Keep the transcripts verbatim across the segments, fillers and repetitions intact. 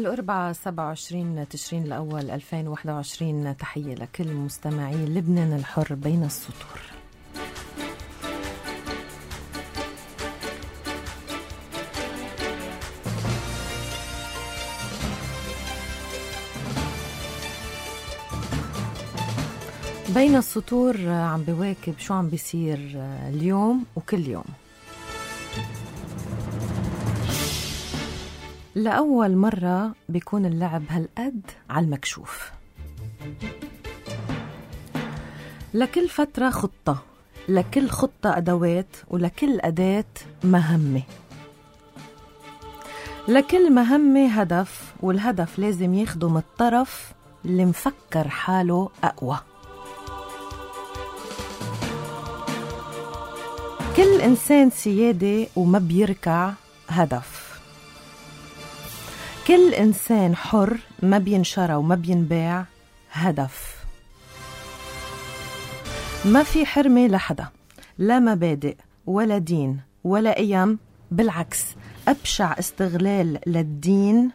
الأربعاء سبعة وعشرين تشرين الأول ألفين وواحد وعشرين. تحية لكل مستمعي لبنان الحر بين السطور. بين السطور عم بواكب شو عم بيصير اليوم وكل يوم. لأول مرة بيكون اللعب هالقد على المكشوف. لكل فترة خطة، لكل خطة أدوات، ولكل أداة مهمة. لكل مهمة هدف، والهدف لازم يخدم الطرف اللي مفكر حاله أقوى. كل إنسان سيادة وما بيركع هدف. كل إنسان حر ما بينشرى وما بينباع هدف. ما في حرمة لحدا، لا مبادئ ولا دين ولا قيم، بالعكس أبشع استغلال للدين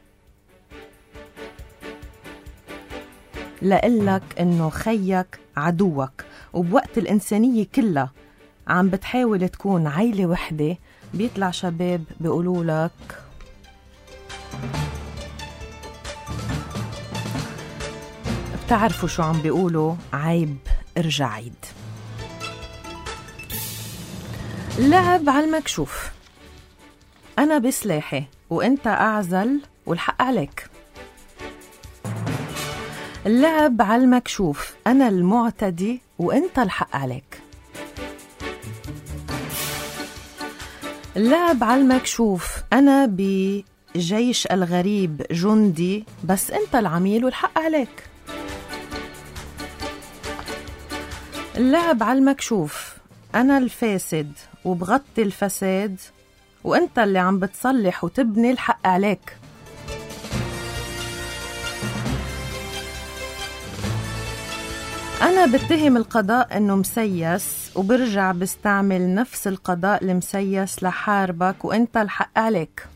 لقلك إنه خيك عدوك. وبوقت الإنسانية كلها عم بتحاول تكون عيلة وحدة، بيطلع شباب بيقولوا لك بتعرفوا شو عم بيقولوا، عيب ارجع عيد. اللعب على المكشوف، أنا بسلاحي وإنت أعزل والحق عليك. اللعب على المكشوف، أنا المعتدي وإنت الحق عليك. اللعب على المكشوف، أنا بجيش الغريب جندي بس أنت العميل والحق عليك. اللعب على المكشوف، أنا الفاسد وبغطي الفساد وأنت اللي عم بتصلح وتبني، الحق عليك. أنا بتهم القضاء إنه مسيس وبرجع بستعمل نفس القضاء المسيس لحاربك وإنت الحق عليك.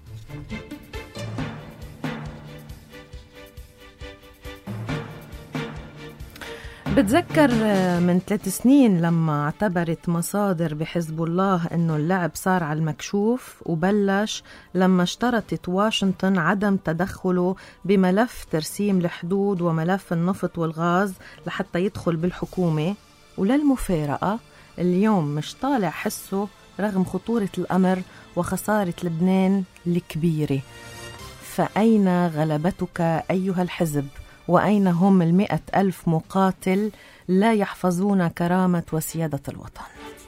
بتذكر من ثلاث سنين لما اعتبرت مصادر بحزب الله إنه اللعب صار على المكشوف، وبلش لما اشترطت واشنطن عدم تدخله بملف ترسيم الحدود وملف النفط والغاز لحتى يدخل بالحكومة. وللمفارقة اليوم مش طالع حسه رغم خطورة الأمر وخسارة لبنان الكبيرة. فأين غلبتك أيها الحزب؟ وأين هم المئة ألف مقاتل لا يحفظون كرامة وسيادة الوطن؟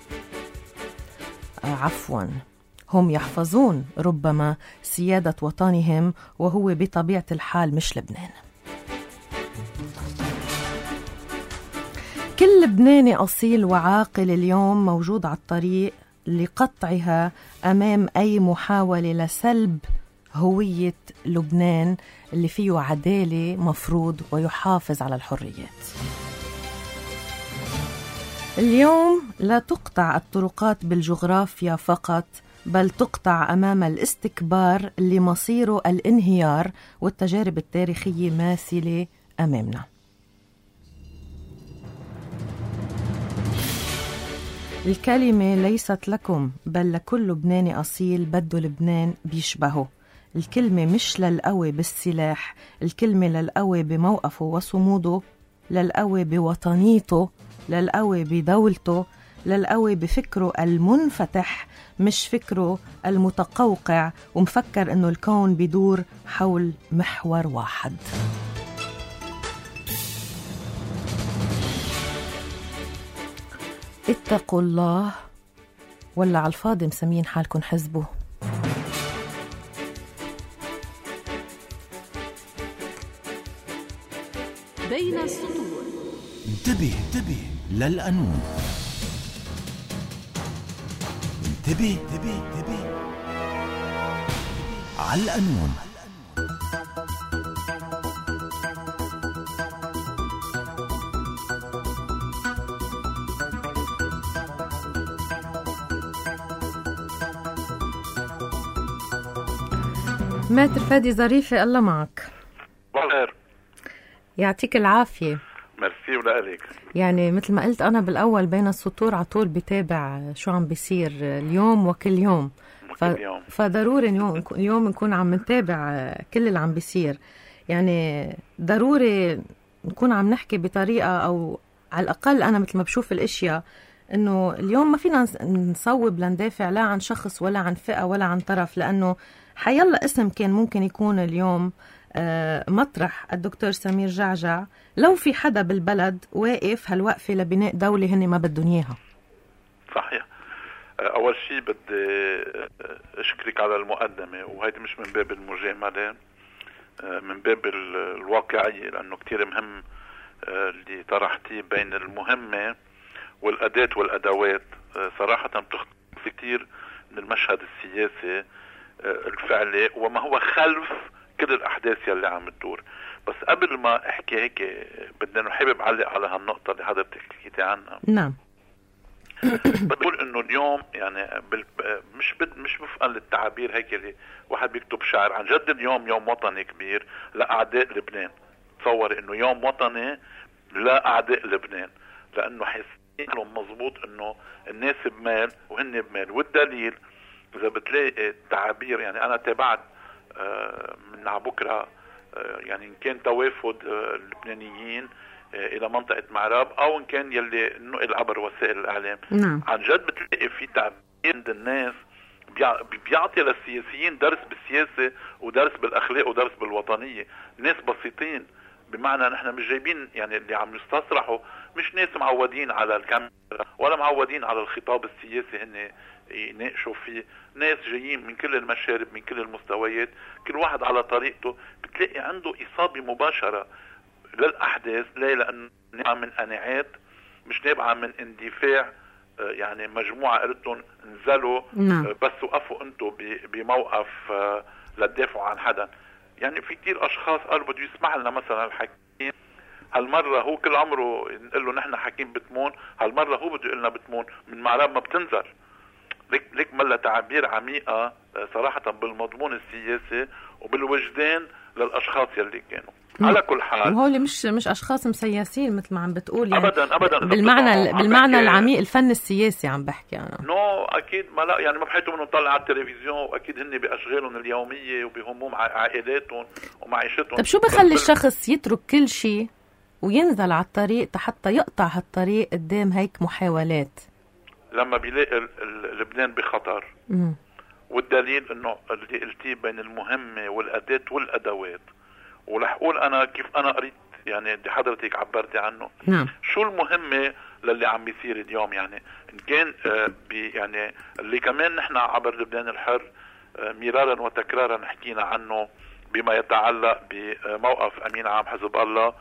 آه عفواً، هم يحفظون ربما سيادة وطنهم، وهو بطبيعة الحال مش لبنان. كل لبناني أصيل وعاقل اليوم موجود على الطريق لقطعها أمام أي محاولة لسلب هوية لبنان اللي فيه عدالة مفروض ويحافظ على الحريات. اليوم لا تقطع الطرقات بالجغرافيا فقط، بل تقطع أمام الاستكبار اللي مصيره الانهيار، والتجارب التاريخية ماثلة أمامنا. الكلمة ليست لكم بل لكل لبناني أصيل بده لبنان بيشبهه. الكلمة مش للقوي بالسلاح، الكلمة للقوي بموقفه وصموده، للقوي بوطنيته، للقوي بدولته، للقوي بفكره المنفتح مش فكره المتقوقع ومفكر انه الكون بيدور حول محور واحد. اتقوا الله، ولا على الفاضي مسمين حالكم حزبه. بين السطور. انتبه انتبه للقانون. انتبه انتبه انتبه على القانون. ماتر فادي ظريفة، الله معك. بخير، يعطيك العافية. ميرسي ولك. يعني مثل ما قلت أنا بالأول بين السطور عطول بتابع شو عم بيصير اليوم وكل يوم، ف... فضروري اليوم اليوم نكون عم نتابع كل اللي عم بيصير. يعني ضروري نكون عم نحكي بطريقة، أو على الأقل أنا مثل ما بشوف الأشياء إنه اليوم ما فينا نصوب لندافع لا عن شخص ولا عن فئة ولا عن طرف، لأنه حيلا اسم كان ممكن يكون اليوم مطرح الدكتور سمير جعجع لو في حدا بالبلد واقف هالوقفة لبناء دولة هن ما بدهم إياها. صحيح. أول شيء بدي أشكرك على المقدمة، وهيدي مش من باب المجاملة، من باب الواقعية، لأنه كتير مهم اللي طرحتيه بين المهمة والأداة والأدوات. صراحة بتختلف كتير من المشهد السياسي الفعلي وما هو خلف كل الأحداث يلي عم تدور. بس قبل ما أحكي هيك بدنا نحب علق على هالنقطة اللي حضرتك حكيتي عنها. نعم. بقول إنه اليوم يعني بال... مش بد... مش وفقا للتعابير هيك اللي واحد بيكتب شعر، عن جد اليوم يوم وطني كبير لأعداء لبنان. تصور إنه يوم وطني لأعداء لبنان، لأنه حاسين لهم مظبوط إنه الناس بمال وهن بمال. والدليل إذا بتلاقي التعابير، يعني أنا تابعت من عبكرة يعني إن كان توافد اللبنانيين إلى منطقة معراب أو إن كان يلي نقل عبر وسائل الإعلام. نعم. عن جد بتلاقي في تعبير عند الناس بيعطي للسياسيين درس بالسياسة ودرس بالأخلاق ودرس بالوطنية. ناس بسيطين، بمعنى نحن مش جايبين يعني اللي عم يستصرحوا مش ناس معودين على الكاميرا ولا معودين على الخطاب السياسي هن يناقشوا فيه. ناس جايين من كل المشارب من كل المستويات، كل واحد على طريقته. بتلاقي عنده إصابة مباشرة للأحداث، ليه؟ لأنه نابعة من قناعات، مش نابعة من اندفاع. يعني مجموعة قلتهم نزلوا بس وقفوا انتوا بموقف للدافع عن حدا. يعني في كتير أشخاص قالوا بده يسمح لنا مثلا الحكيم هالمرة، هو كل عمره نقول له نحن حكيم بتمون، هالمرة هو بده يقلنا بتمون من معراب ما بتنزل. ليك ليك ملا تعبير عميقة صراحة بالمضمون السياسي وبالوجدان للأشخاص يلي كانوا. على كل حال وهول مش مش أشخاص مسياسين مثل ما عم بتقول، يعني أبدا أبدا بالمعنى بالمعنى العميق الفن السياسي عم بحكي أنا. نو no, أكيد ما لا، يعني ما بحيثوا منهم طلع على التلفزيون، وأكيد هن بأشغالهم اليومية وبهمهم عائلاتهم ومعيشتهم. طب شو بخلي الشخص يترك كل شيء وينزل على الطريق حتى يقطع هالطريق قدام هيك محاولات؟ لما بيلاقي لبنان بخطر. مم. والدليل انه اللي قلتيه بين المهمة والأداة والأدوات. ورح اقول انا كيف انا قريت يعني اللي حضرتك عبرتي عنه. نعم. شو المهمة للي عم بيصير اليوم؟ يعني ان كان آه بي يعني اللي كمان نحن عبر لبنان الحر آه مرارا وتكرارا حكينا عنه بما يتعلق بموقف امين عام حزب الله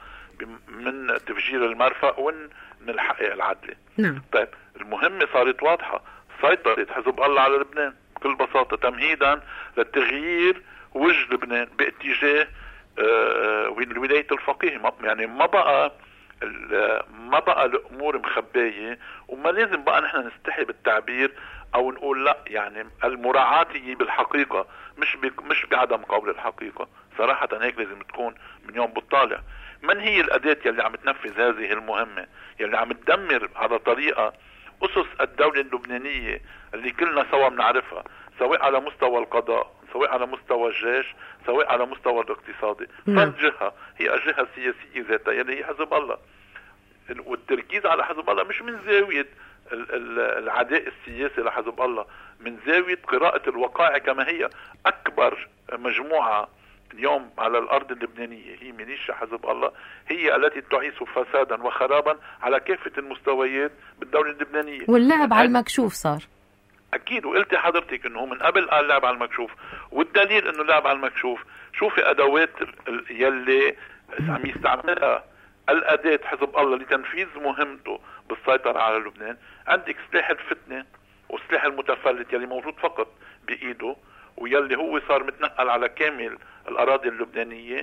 من تفجير المرفأ ومن الحقائق العدلة. نعم. طيب المهمة صارت واضحة، سيطرة حزب الله على لبنان بكل بساطة تمهيدا للتغيير وجه لبنان باتجاه آه ولاية الفقيه. يعني ما بقى ما بقى الامور مخباية، وما لازم بقى نحن نستحي بالتعبير او نقول لا. يعني المراعاة هي بالحقيقة مش مش بعدم قول الحقيقة. صراحة هيك لازم تكون من يوم بالطالع. من هي الأداة يلي عم تنفذ هذه المهمة، يلي عم تدمر على طريقة أسس الدولة اللبنانية اللي كلنا سوا بنعرفها، سواء على مستوى القضاء، سواء على مستوى الجيش، سواء على مستوى الاقتصادي. فالجهة هي الجهة السياسية ذاتها يلي هي حزب الله. والتركيز على حزب الله مش من زاوية العداء السياسي لحزب الله، من زاوية قراءة الوقائع كما هي. أكبر مجموعة اليوم على الأرض اللبنانية هي ميليشيا حزب الله، هي التي تعيش فسادا وخرابا على كافة المستويات بالدولة اللبنانية. واللعب على المكشوف صار. أكيد. وقلت حضرتك إنه من قبل قال لعب على المكشوف، والدليل إنه لعب على المكشوف. شوفي أدوات يلي عم يستعملها الأداة حزب الله لتنفيذ مهمته بالسيطرة على لبنان. عندك سلاح الفتنة والسلاح المتفلت يلي موجود فقط بإيده، ويلي هو صار متنقل على كامل الأراضي اللبنانية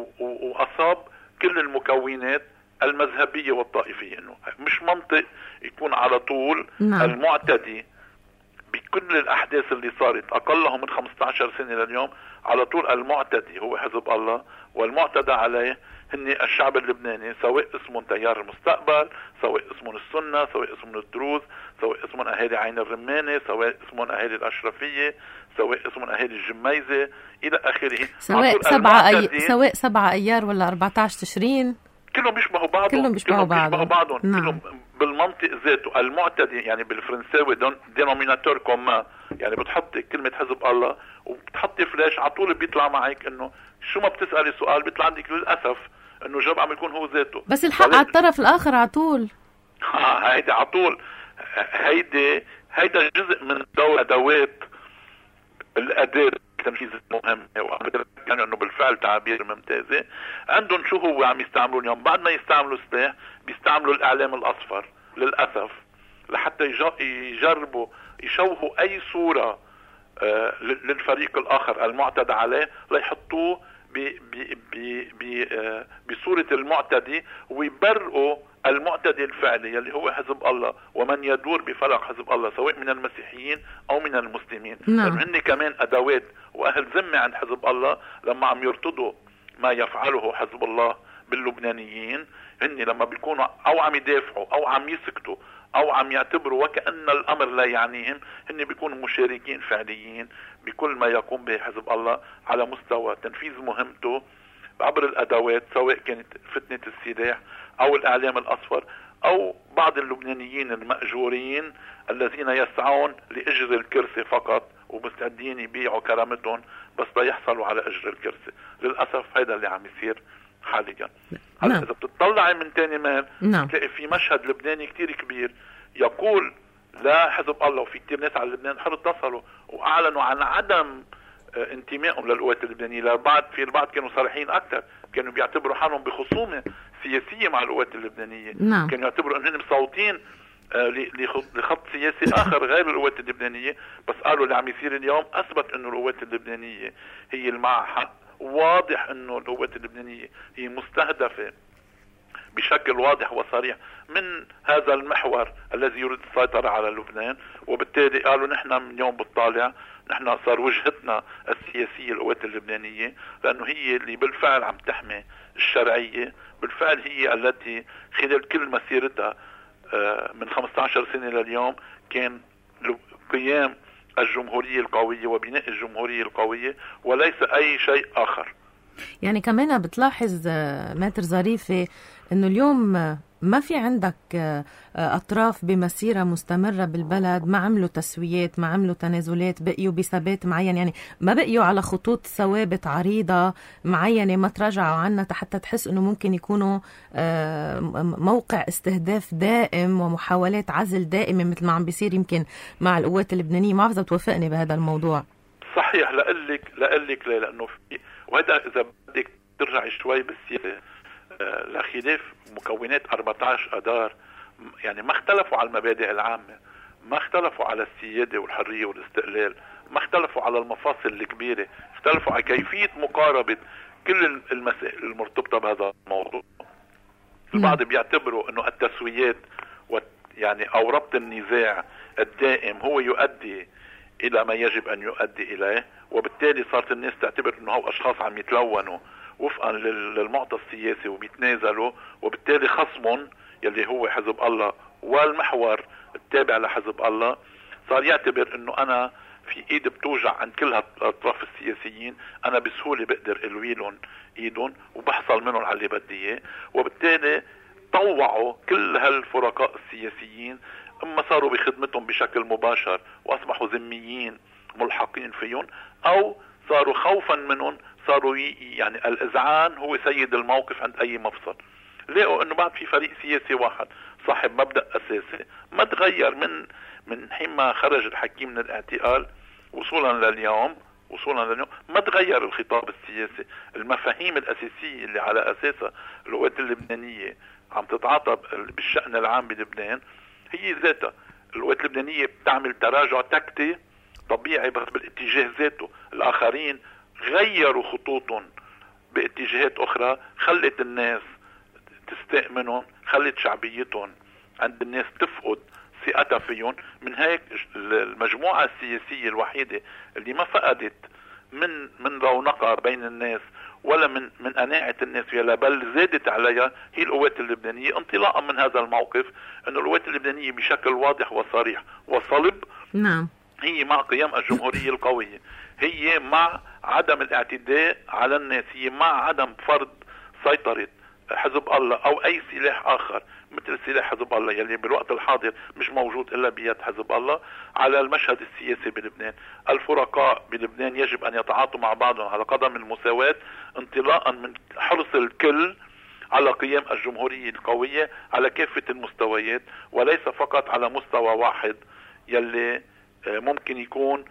وأصاب كل المكونات المذهبية والطائفية. إنه مش منطق يكون على طول. نعم. المعتدي كل الأحداث اللي صارت أقلهم من خمسة عشر سنة لليوم على طول المعتدي هو حزب الله، والمعتدى عليه هن الشعب اللبناني، سواء اسمهم تيار المستقبل، سواء اسمهم السنة، سواء اسمهم الدروز، سواء اسمهم أهالي عين الرمانة، سواء اسمهم أهالي الأشرفية، سواء اسمهم أهالي الجميزة إلى آخره. سواء سبعة أي... سواء سبعة أيار ولا أربعة عشر تشرين، كلهم بيشبهوا بعضهم، كلهم بيشبهوا بعضهم, بعضهم. نعم. كلهم بالمنطق ذاته. المعتدي يعني بالفرنساوي دينوميناتور كومان، يعني بتحطي كلمة حزب الله وبتحطي فلاش على طول بيطلع معك انه شو ما بتسألي سؤال بيطلع عندك للأسف انه جاب عم يكون هو ذاته. بس الحق على الطرف الآخر على طول. ها هيدا على طول، هيدا هيدا جزء من دور أدوات الأداة التنفيذ المهمة، وكان انه بالفعل تعابير ممتازة عندهم. شو هو عم يستعملوا اليوم؟ بعد ما يستعملوا سلاح بيستعملوا الإعلام الأصفر للأسف، لحتى يجربوا يشوهوا أي صورة آه للفريق الآخر المعتدى عليه، ليحطوه بصورة المعتدي ويبرئوا المعتدي الفعلي اللي هو حزب الله ومن يدور بفلك حزب الله، سواء من المسيحيين أو من المسلمين. نعم. هن كمان أدوات وأهل ذمة عند حزب الله لما عم يرتضوا ما يفعله حزب الله باللبنانيين. هن لما بيكونوا أو عم يدافعوا أو عم يسكتوا أو عم يعتبروا وكأن الأمر لا يعنيهم، هن بيكونوا مشاركين فعليين بكل ما يقوم به حزب الله على مستوى تنفيذ مهمته عبر الأدوات، سواء كانت فتنة السلاح أو الإعلام الأصفر أو بعض اللبنانيين المأجورين الذين يسعون لأجر الكرسي فقط ومستعدين يبيعوا كرامتهم بس لا يحصلوا على أجر الكرسي. للأسف هذا اللي عم يصير حاليا. هلا إذا بتطلعي من تاني مال تلاقي في مشهد لبناني كتير كبير يقول لا حزب الله، وفي كتير ناس على لبنان حر اتصلوا واعلنوا عن عدم انتمائهم للقوات اللبنانيه. لبعض في البعض كانوا صريحين اكثر، كانوا بيعتبروا حالهم بخصومه سياسيه مع القوات اللبنانيه. نعم. كانوا يعتبروا انهم مصوتين لخط سياسي اخر غير القوات اللبنانيه، بس قالوا اللي عم يصير اليوم اثبت انه القوات اللبنانيه هي اللي معها حق. واضح انه القوات اللبنانيه هي مستهدفه بشكل واضح وصريح من هذا المحور الذي يريد السيطرة على لبنان، وبالتالي قالوا نحن من يوم بالطالع نحن صار وجهتنا السياسية القوات اللبنانية، لأنه هي اللي بالفعل عم تحمي الشرعية، بالفعل هي التي خلال كل مسيرتها من خمسة عشر سنة لليوم كان قيام الجمهورية القوية وبناء الجمهورية القوية وليس أي شيء آخر. يعني كمان بتلاحظ ماتر ظريفة انه اليوم ما في عندك اطراف بمسيرة مستمرة بالبلد، ما عملوا تسويات، ما عملوا تنازلات، بقيوا بثبات معين، يعني ما بقيوا على خطوط ثوابت عريضة معينة ما تراجعوا عنها حتى تحس انه ممكن يكونوا موقع استهداف دائم ومحاولات عزل دائمة مثل ما عم بيصير يمكن مع القوات اللبنانية. ما عاوزة توافقني بهذا الموضوع؟ صحيح، لقلك لقلك ليه، لأنه في وهذا إذا بدك ترجع شوي بالسياسة آه لخلاف مكونات أربعة عشر أدار، يعني ما اختلفوا على المبادئ العامة، ما اختلفوا على السيادة والحرية والاستقلال، ما اختلفوا على المفاصل الكبيرة، اختلفوا على كيفية مقاربة كل المسائل المرتبطة بهذا الموضوع. البعض بيعتبروا انه التسويات يعني او ربط النزاع الدائم هو يؤدي الى ما يجب ان يؤدي اليه، وبالتالي صارت الناس تعتبر انه هو اشخاص عم يتلونوا وفقا للمعطى السياسي وبيتنازلوا، وبالتالي خصمهم يلي هو حزب الله والمحور التابع لحزب الله صار يعتبر انه انا في ايد بتوجع عند كل هالاطراف السياسيين، انا بسهوله بقدر الويلهم ايدهم وبحصل منهم على اللي بدي اياه، وبالتالي طوعوا كل هالفرقاء السياسيين، اما صاروا بخدمتهم بشكل مباشر واصبحوا ذميين ملحقين فيهم، او صاروا خوفا منهم صاروا يعني الاذعان هو سيد الموقف عند اي مفصل. لقوا انه بعد في فريق سياسي واحد صاحب مبدأ اساسي ما تغير من من حين ما خرج الحكيم من الاعتقال وصولا لليوم وصولا لليوم ما تغير الخطاب السياسي. المفاهيم الاساسيه اللي على اساسها القوات اللبنانيه عم تتعاطى بالشأن العام بلبنان هي ذاتها. القوات اللبنانيه بتعمل تراجع تكتي طبيعي بس بالاتجاه ذاته، الاخرين غيروا خطوطهم باتجاهات اخرى خلت الناس تستاء منهم، خلت شعبيتهم عند الناس تفقد ثقتها فيهم. من هيك المجموعة السياسية الوحيدة اللي ما فقدت من من رونقها بين الناس ولا من من قناعة الناس فيها، بل زادت عليها، هي القوات اللبنانية. انطلاقا من هذا الموقف انه القوات اللبنانية بشكل واضح وصريح وصلب نعم هي مع قيام الجمهورية القوية، هي مع عدم الاعتداء على الناس، هي مع عدم فرض سيطرة حزب الله او اي سلاح اخر مثل سلاح حزب الله يلي بالوقت الحاضر مش موجود الا بيد حزب الله على المشهد السياسي بلبنان. الفرقاء بلبنان يجب ان يتعاطوا مع بعضهم على قدم المساواة، انطلاقا من حرص الكل على قيام الجمهورية القوية على كافة المستويات، وليس فقط على مستوى واحد يلي ممكن يكون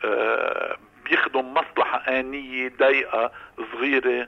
بيخدم مصلحة آنية ضيقة صغيرة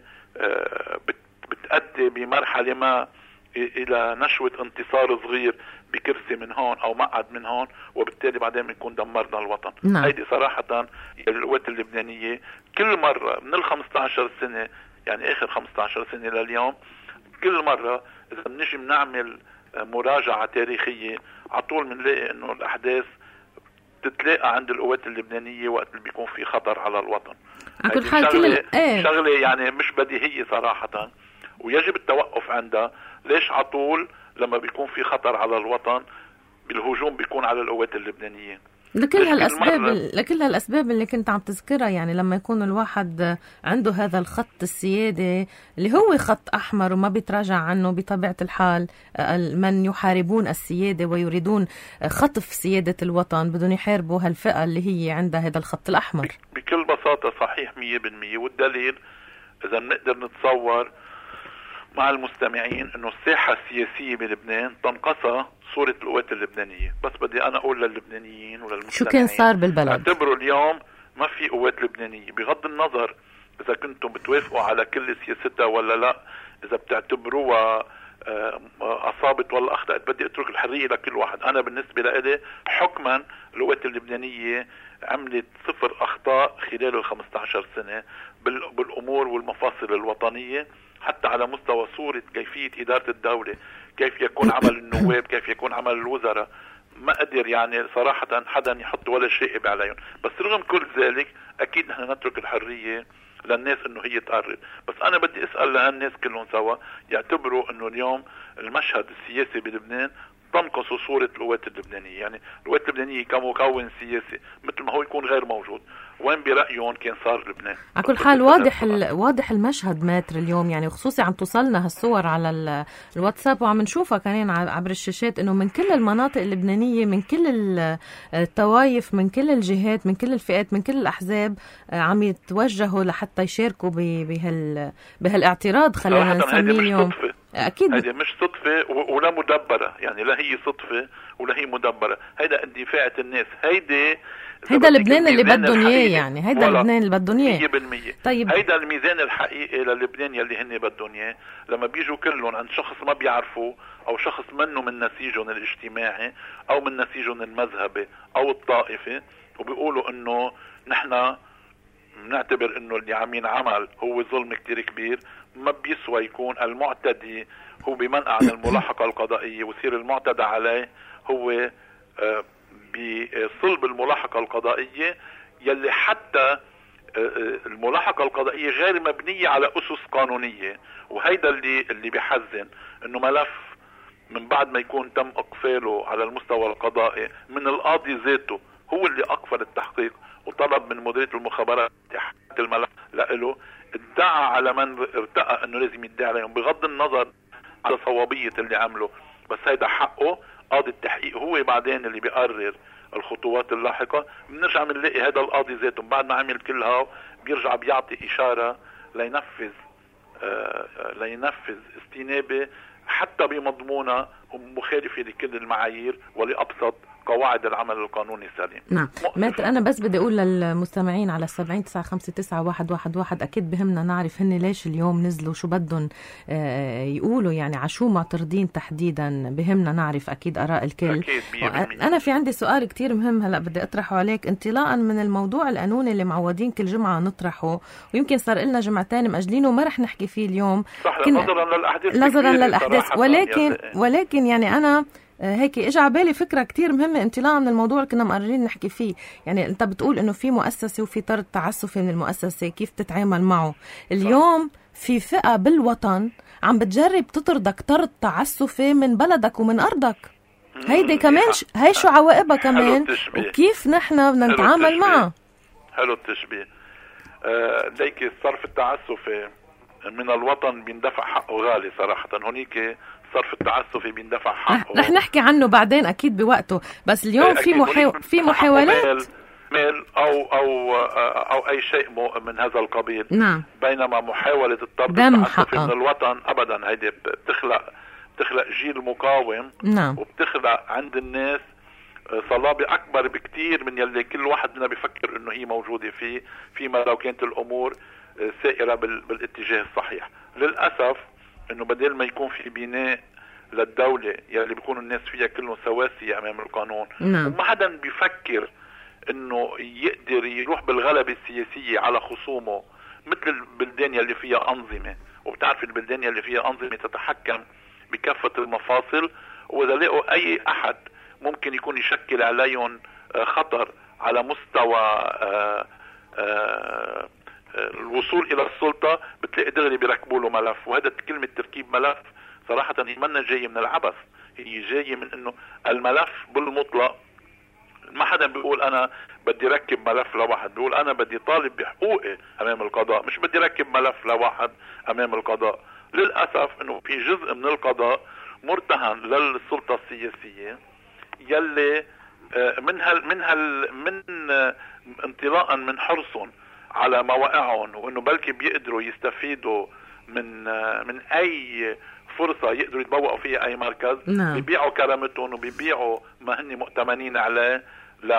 بتأدي بمرحلة ما إلى نشوة انتصار صغير بكرسي من هون أو مقعد من هون، وبالتالي بعدين بنكون دمرنا الوطن. نعم. هيدي صراحة القوات اللبنانية كل مرة من الخمسة عشر سنة، يعني آخر خمسة عشر سنة لليوم، كل مرة إذا بنجي بنعمل مراجعة تاريخية عطول بنلاقي إنه الأحداث تتلاقى عند القوات اللبنانية وقت اللي بيكون في خطر على الوطن. على كل حال كل ال... ايه. شغلة يعني مش بديهية صراحة، ويجب التوقف عندها. ليش عطول لما بيكون في خطر على الوطن بالهجوم بيكون على القوات اللبنانية؟ لكل هالأسباب لكل هالأسباب اللي كنت عم تذكرها، يعني لما يكون الواحد عنده هذا الخط السيادي اللي هو خط أحمر وما بيتراجع عنه بطبيعة الحال، من يحاربون السيادة ويريدون خطف سيادة الوطن بدون يحاربوا هالفئة اللي هي عندها هذا الخط الأحمر. بكل بساطة صحيح مية بالمية. والدليل إذا بنقدر نتصور مع المستمعين انه الساحة السياسية بلبنان تنقصها صورة القوات اللبنانية. بس بدي انا اقول للبنانيين وللمستمعين شو كان صار بالبلد؟ اعتبروا اليوم ما في قوات لبنانية، بغض النظر اذا كنتم بتوافقوا على كل سياستها ولا لا، اذا بتعتبروها اصابت ولا اخطأت. بدي اترك الحرية لكل واحد. انا بالنسبة لي حكما القوات اللبنانية عملت صفر اخطاء خلال ال خمسة عشر سنة بالامور والمفاصل الوطنية، حتى على مستوى صورة كيفية إدارة الدولة، كيف يكون عمل النواب، كيف يكون عمل الوزراء. ما قدر يعني صراحة حدا يحط ولا شيء عليهم. بس رغم كل ذلك أكيد نحن نترك الحرية للناس إنه هي تقرر. بس أنا بدي أسأل لهالناس كلهم سوا يعتبروا إنه اليوم المشهد السياسي بلبنان تنقص صورة القوات اللبنانية، يعني القوات اللبنانية كمكون سياسي مثل ما هو يكون غير موجود. وين برأيهم كان صار لبنان؟ على كل حال واضح واضح المشهد ماتر اليوم، يعني خصوصي عم توصلنا هالصور على الواتساب وعم نشوفها كمان عبر الشاشات، انه من كل المناطق اللبنانية، من كل الطوائف، من كل الجهات، من كل الفئات، من كل الأحزاب عم يتوجهوا لحتى يشاركوا بهال بهالاعتراض. خلينا نسميه اليوم. أكيد هذه مش صدفة ولا مدبرة، يعني لا هي صدفة ولا هي مدبرة. هيدا اندفاعة الناس. هيدا هيدا لبنان اللي بدهم اياه، يعني هيدا لبنان اللي بدهم اياه مية بالمية. طيب هيدا الميزان الحقيقي للبنان يلي هن بدهم اياه. لما بيجوا كلهم عند شخص ما بيعرفوه او شخص منه من نسيجهم الاجتماعي او من نسيجهم المذهبي او الطائفي، وبيقولوا انه نحن بنعتبر انه اللي عم ينعمل هو ظلم كتير كبير، ما بيسوى يكون المعتدي هو بمنع عن الملاحقة القضائية ويصير المعتدى عليه هو آه بصلب الملاحقة القضائية، يلي حتى الملاحقة القضائية غير مبنية على أسس قانونية. وهيدا اللي اللي بيحزن، انه ملف من بعد ما يكون تم اقفاله على المستوى القضائي من القاضي ذاته هو اللي اقفل التحقيق وطلب من مديرية المخابرات إحالة الملف لإله، ادعى على من ارتقى انه لازم يدعي عليهم بغض النظر على صوابية اللي عمله. بس هيدا حقه، قاضي التحقيق هو بعدين اللي بيقرر الخطوات اللاحقة. بنرجع بنلاقي هذا القاضي ذاته بعد ما عمل كل هاو بيرجع بيعطي إشارة لينفذ آه لينفذ استنابة حتى بمضمونة مخالفة لكل المعايير ولأبسط قواعد العمل القانوني السليم. نعم ماتر، أنا بس بدي أقول للمستمعين على سبعين تسعة خمسة تسعة واحد واحد واحد أكيد بهمنا نعرف هن ليش اليوم نزلوا، شو بدهم يقولوا، يعني عشو معترضين تحديدا. بهمنا نعرف أكيد آراء الكل. أكيد أنا في عندي سؤال كتير مهم هلأ بدي أطرحه عليك، انطلاقا من الموضوع القانوني اللي معودين كل جمعة نطرحه ويمكن صار لنا جمعتين مأجلينه وما رح نحكي فيه اليوم صح، نظرا للأحداث نظرا للأحداث ولكن ولكن يعني أنا هيك اجى على بالي فكره كتير مهمه انطلاقا من الموضوع اللي كنا مقررين نحكي فيه. يعني انت بتقول انه في مؤسسه وفي طرد تعسفي من المؤسسه، كيف تتعامل معه؟ اليوم في فئه بالوطن عم بتجرب تطردك طرد تعسفي من بلدك ومن ارضك. هيدي كمان ش... هي شو عواقبها كمان، وكيف نحن بدنا نتعامل معها. حلو التشبيه. آه ليك الصرف التعسفي من الوطن بيندفع حقه غالي صراحه. هونيك الصرف التعسفي بيندفع حقه، رح نحكي عنه بعدين اكيد بوقته. بس اليوم في محاو... في محاولات مال او او او اي شيء من هذا القبيل. نعم. بينما محاوله الطرد التعسفي من الوطن ابدا هيدي بتخلق بتخلق جيل مقاوم. نعم. وبتخلق عند الناس صلابة أكبر بكتير من يلي كل واحد منا بيفكر إنه هي موجودة فيه، فيما لو كانت الأمور سائرة بالاتجاه الصحيح. للأسف إنه بدل ما يكون في بناء للدولة يلي بيكونوا الناس فيها كلهم سواسية أمام القانون، نعم. وما حدا بيفكر إنه يقدر يروح بالغلبة السياسية على خصومه مثل البلدان يلي فيها أنظمة. وبتعرف البلدان يلي فيها أنظمة تتحكم بكافة المفاصل، وإذا لقوا أي أحد ممكن يكون يشكل عليهم خطر على مستوى الوصول إلى السلطة، بتلاقي دغري بيركبوا له ملف. وهذا كلمة تركيب ملف صراحة هي منا جاية من العبث، هي جاية من إنه الملف بالمطلق. ما حدا بيقول أنا بدي ركب ملف لواحد، بيقول أنا بدي طالب بحقوقي أمام القضاء، مش بدي ركب ملف لواحد أمام القضاء. للأسف إنه في جزء من القضاء مرتهن للسلطة السياسية يلي من هال من هال من انطلاقا من حرصهم على مواقعهم، وانه بلكي بيقدروا يستفيدوا من من اي فرصه يقدروا يتبوقوا فيها اي مركز. نعم. بيبيعوا كرامتهم وبيبيعوا ما هن مؤتمنين عليه ل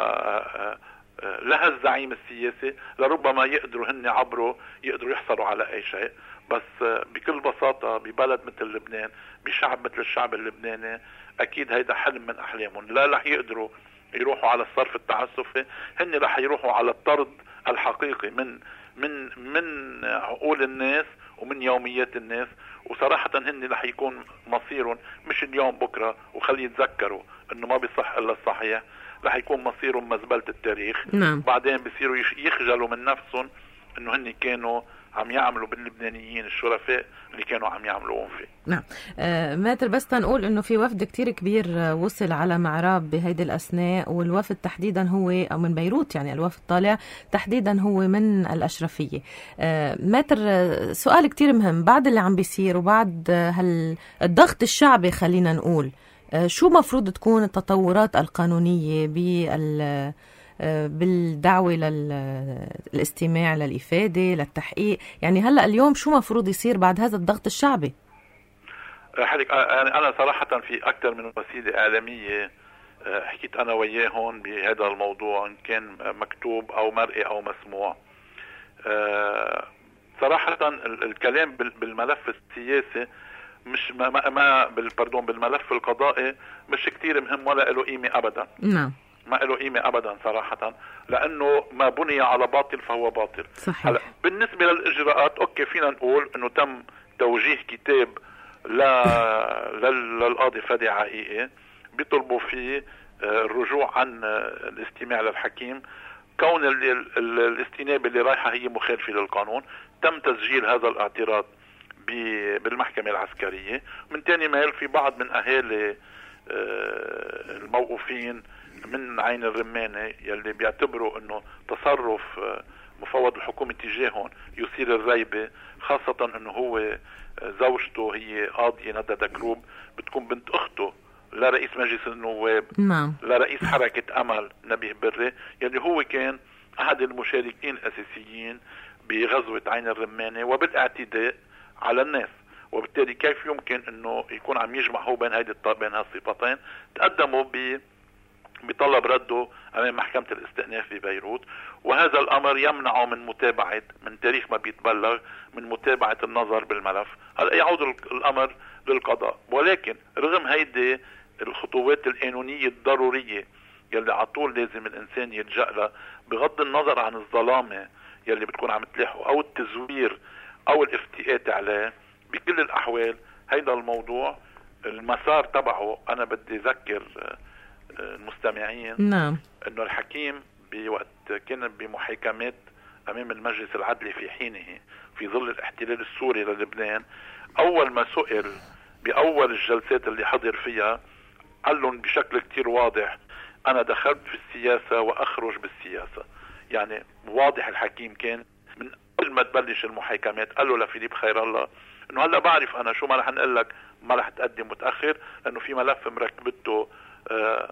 لها الزعيم السياسي، لربما يقدروا هن عبره يقدروا يحصلوا على اي شيء. بس بكل بساطه ببلد مثل لبنان، بشعب مثل الشعب اللبناني، اكيد هيدا حلم من احلامهم. لا رح يقدروا يروحوا على الصرف التعسفي، هن رح يروحوا على الطرد الحقيقي من من من عقول الناس ومن يوميات الناس. وصراحة هن رح يكون مصيرهم مش اليوم بكرة، وخلي يتذكروا انه ما بيصح الا الصحيح، رح يكون مصيرهم مزبلة التاريخ. نعم. بعدين بيصيروا يخجلوا من نفسهم انه هن كانوا عم يعملوا باللبنانيين الشرفاء اللي كانوا عم يعملوهم فيه. نعم. آه ماتر بس تنقول انه في وفد كتير كبير وصل على معراب بهيدي الأثناء، والوفد تحديدا هو أو من بيروت، يعني الوفد طالع تحديدا هو من الأشرفية. آه ماتر سؤال كتير مهم بعد اللي عم بيصير وبعد هال الضغط الشعبي، خلينا نقول آه شو مفروض تكون التطورات القانونية بال بالدعوة للاستماع للإفادة للتحقيق؟ يعني هلأ اليوم شو مفروض يصير بعد هذا الضغط الشعبي؟ حالك أنا صراحة في أكثر من وسيلة إعلامية حكيت أنا وياهم بهذا الموضوع، إن كان مكتوب أو مرئي أو مسموع. صراحة الكلام بالملف السياسي مش ما ما بالبردون بالملف القضائي مش كتير مهم ولا له قيمة أبدا. نعم. ما له قيمة أبدا صراحة، لأنه ما بني على باطل فهو باطل. صحيح. هلا بالنسبة للإجراءات أوكي فينا نقول إنه تم توجيه كتاب ل... للقاضي فادي عقيقي بيطلبوا فيه الرجوع عن الاستماع للحكيم، كون ال... ال... الاستنابة اللي رايحة هي مخالفة للقانون. تم تسجيل هذا الاعتراض ب... بالمحكمة العسكرية. من تاني مال في بعض من أهالي الموقوفين من عين الرمانة يلي بيعتبروا انه تصرف مفوض الحكومة تجاههم يثير الريبة، خاصة انه هو زوجته هي قاضية ندى دكروب، بتكون بنت اخته لرئيس مجلس النواب. نعم. لرئيس حركة امل نبيه بري، يلي هو كان احد المشاركين الاساسيين بغزوة عين الرمانة وبالاعتداء على الناس. وبالتالي كيف يمكن انه يكون عم يجمع هو بين هيدي بين هالصفتين؟ تقدموا ب بطلب رده امام محكمة الاستئناف ببيروت، وهذا الامر يمنعه من متابعة من تاريخ ما بيتبلغ من متابعة النظر بالملف. هلا يعود الامر للقضاء. ولكن رغم هيدي الخطوات القانونية الضرورية يلي على طول لازم الانسان يلجأ لها، بغض النظر عن الظلامة يلي بتكون عم تلاحقه او التزوير او الافتئات عليه، بكل الاحوال هيدا الموضوع المسار تبعه أنا بدي أذكر المستمعين نعم أنه الحكيم بوقت كان بمحاكمات أمام المجلس العدلي في حينه في ظل الاحتلال السوري للبنان، أول ما سئل بأول الجلسات اللي حضر فيها قال لهم بشكل كتير واضح أنا دخلت في السياسة وأخرج بالسياسة. يعني واضح الحكيم كان من قبل ما تبلش المحاكمات قال له لفيليب خير الله إنه هلأ بعرف أنا شو ما رح نقول لك، ما رح تقدم متأخر لأنه في ملف مركبته آه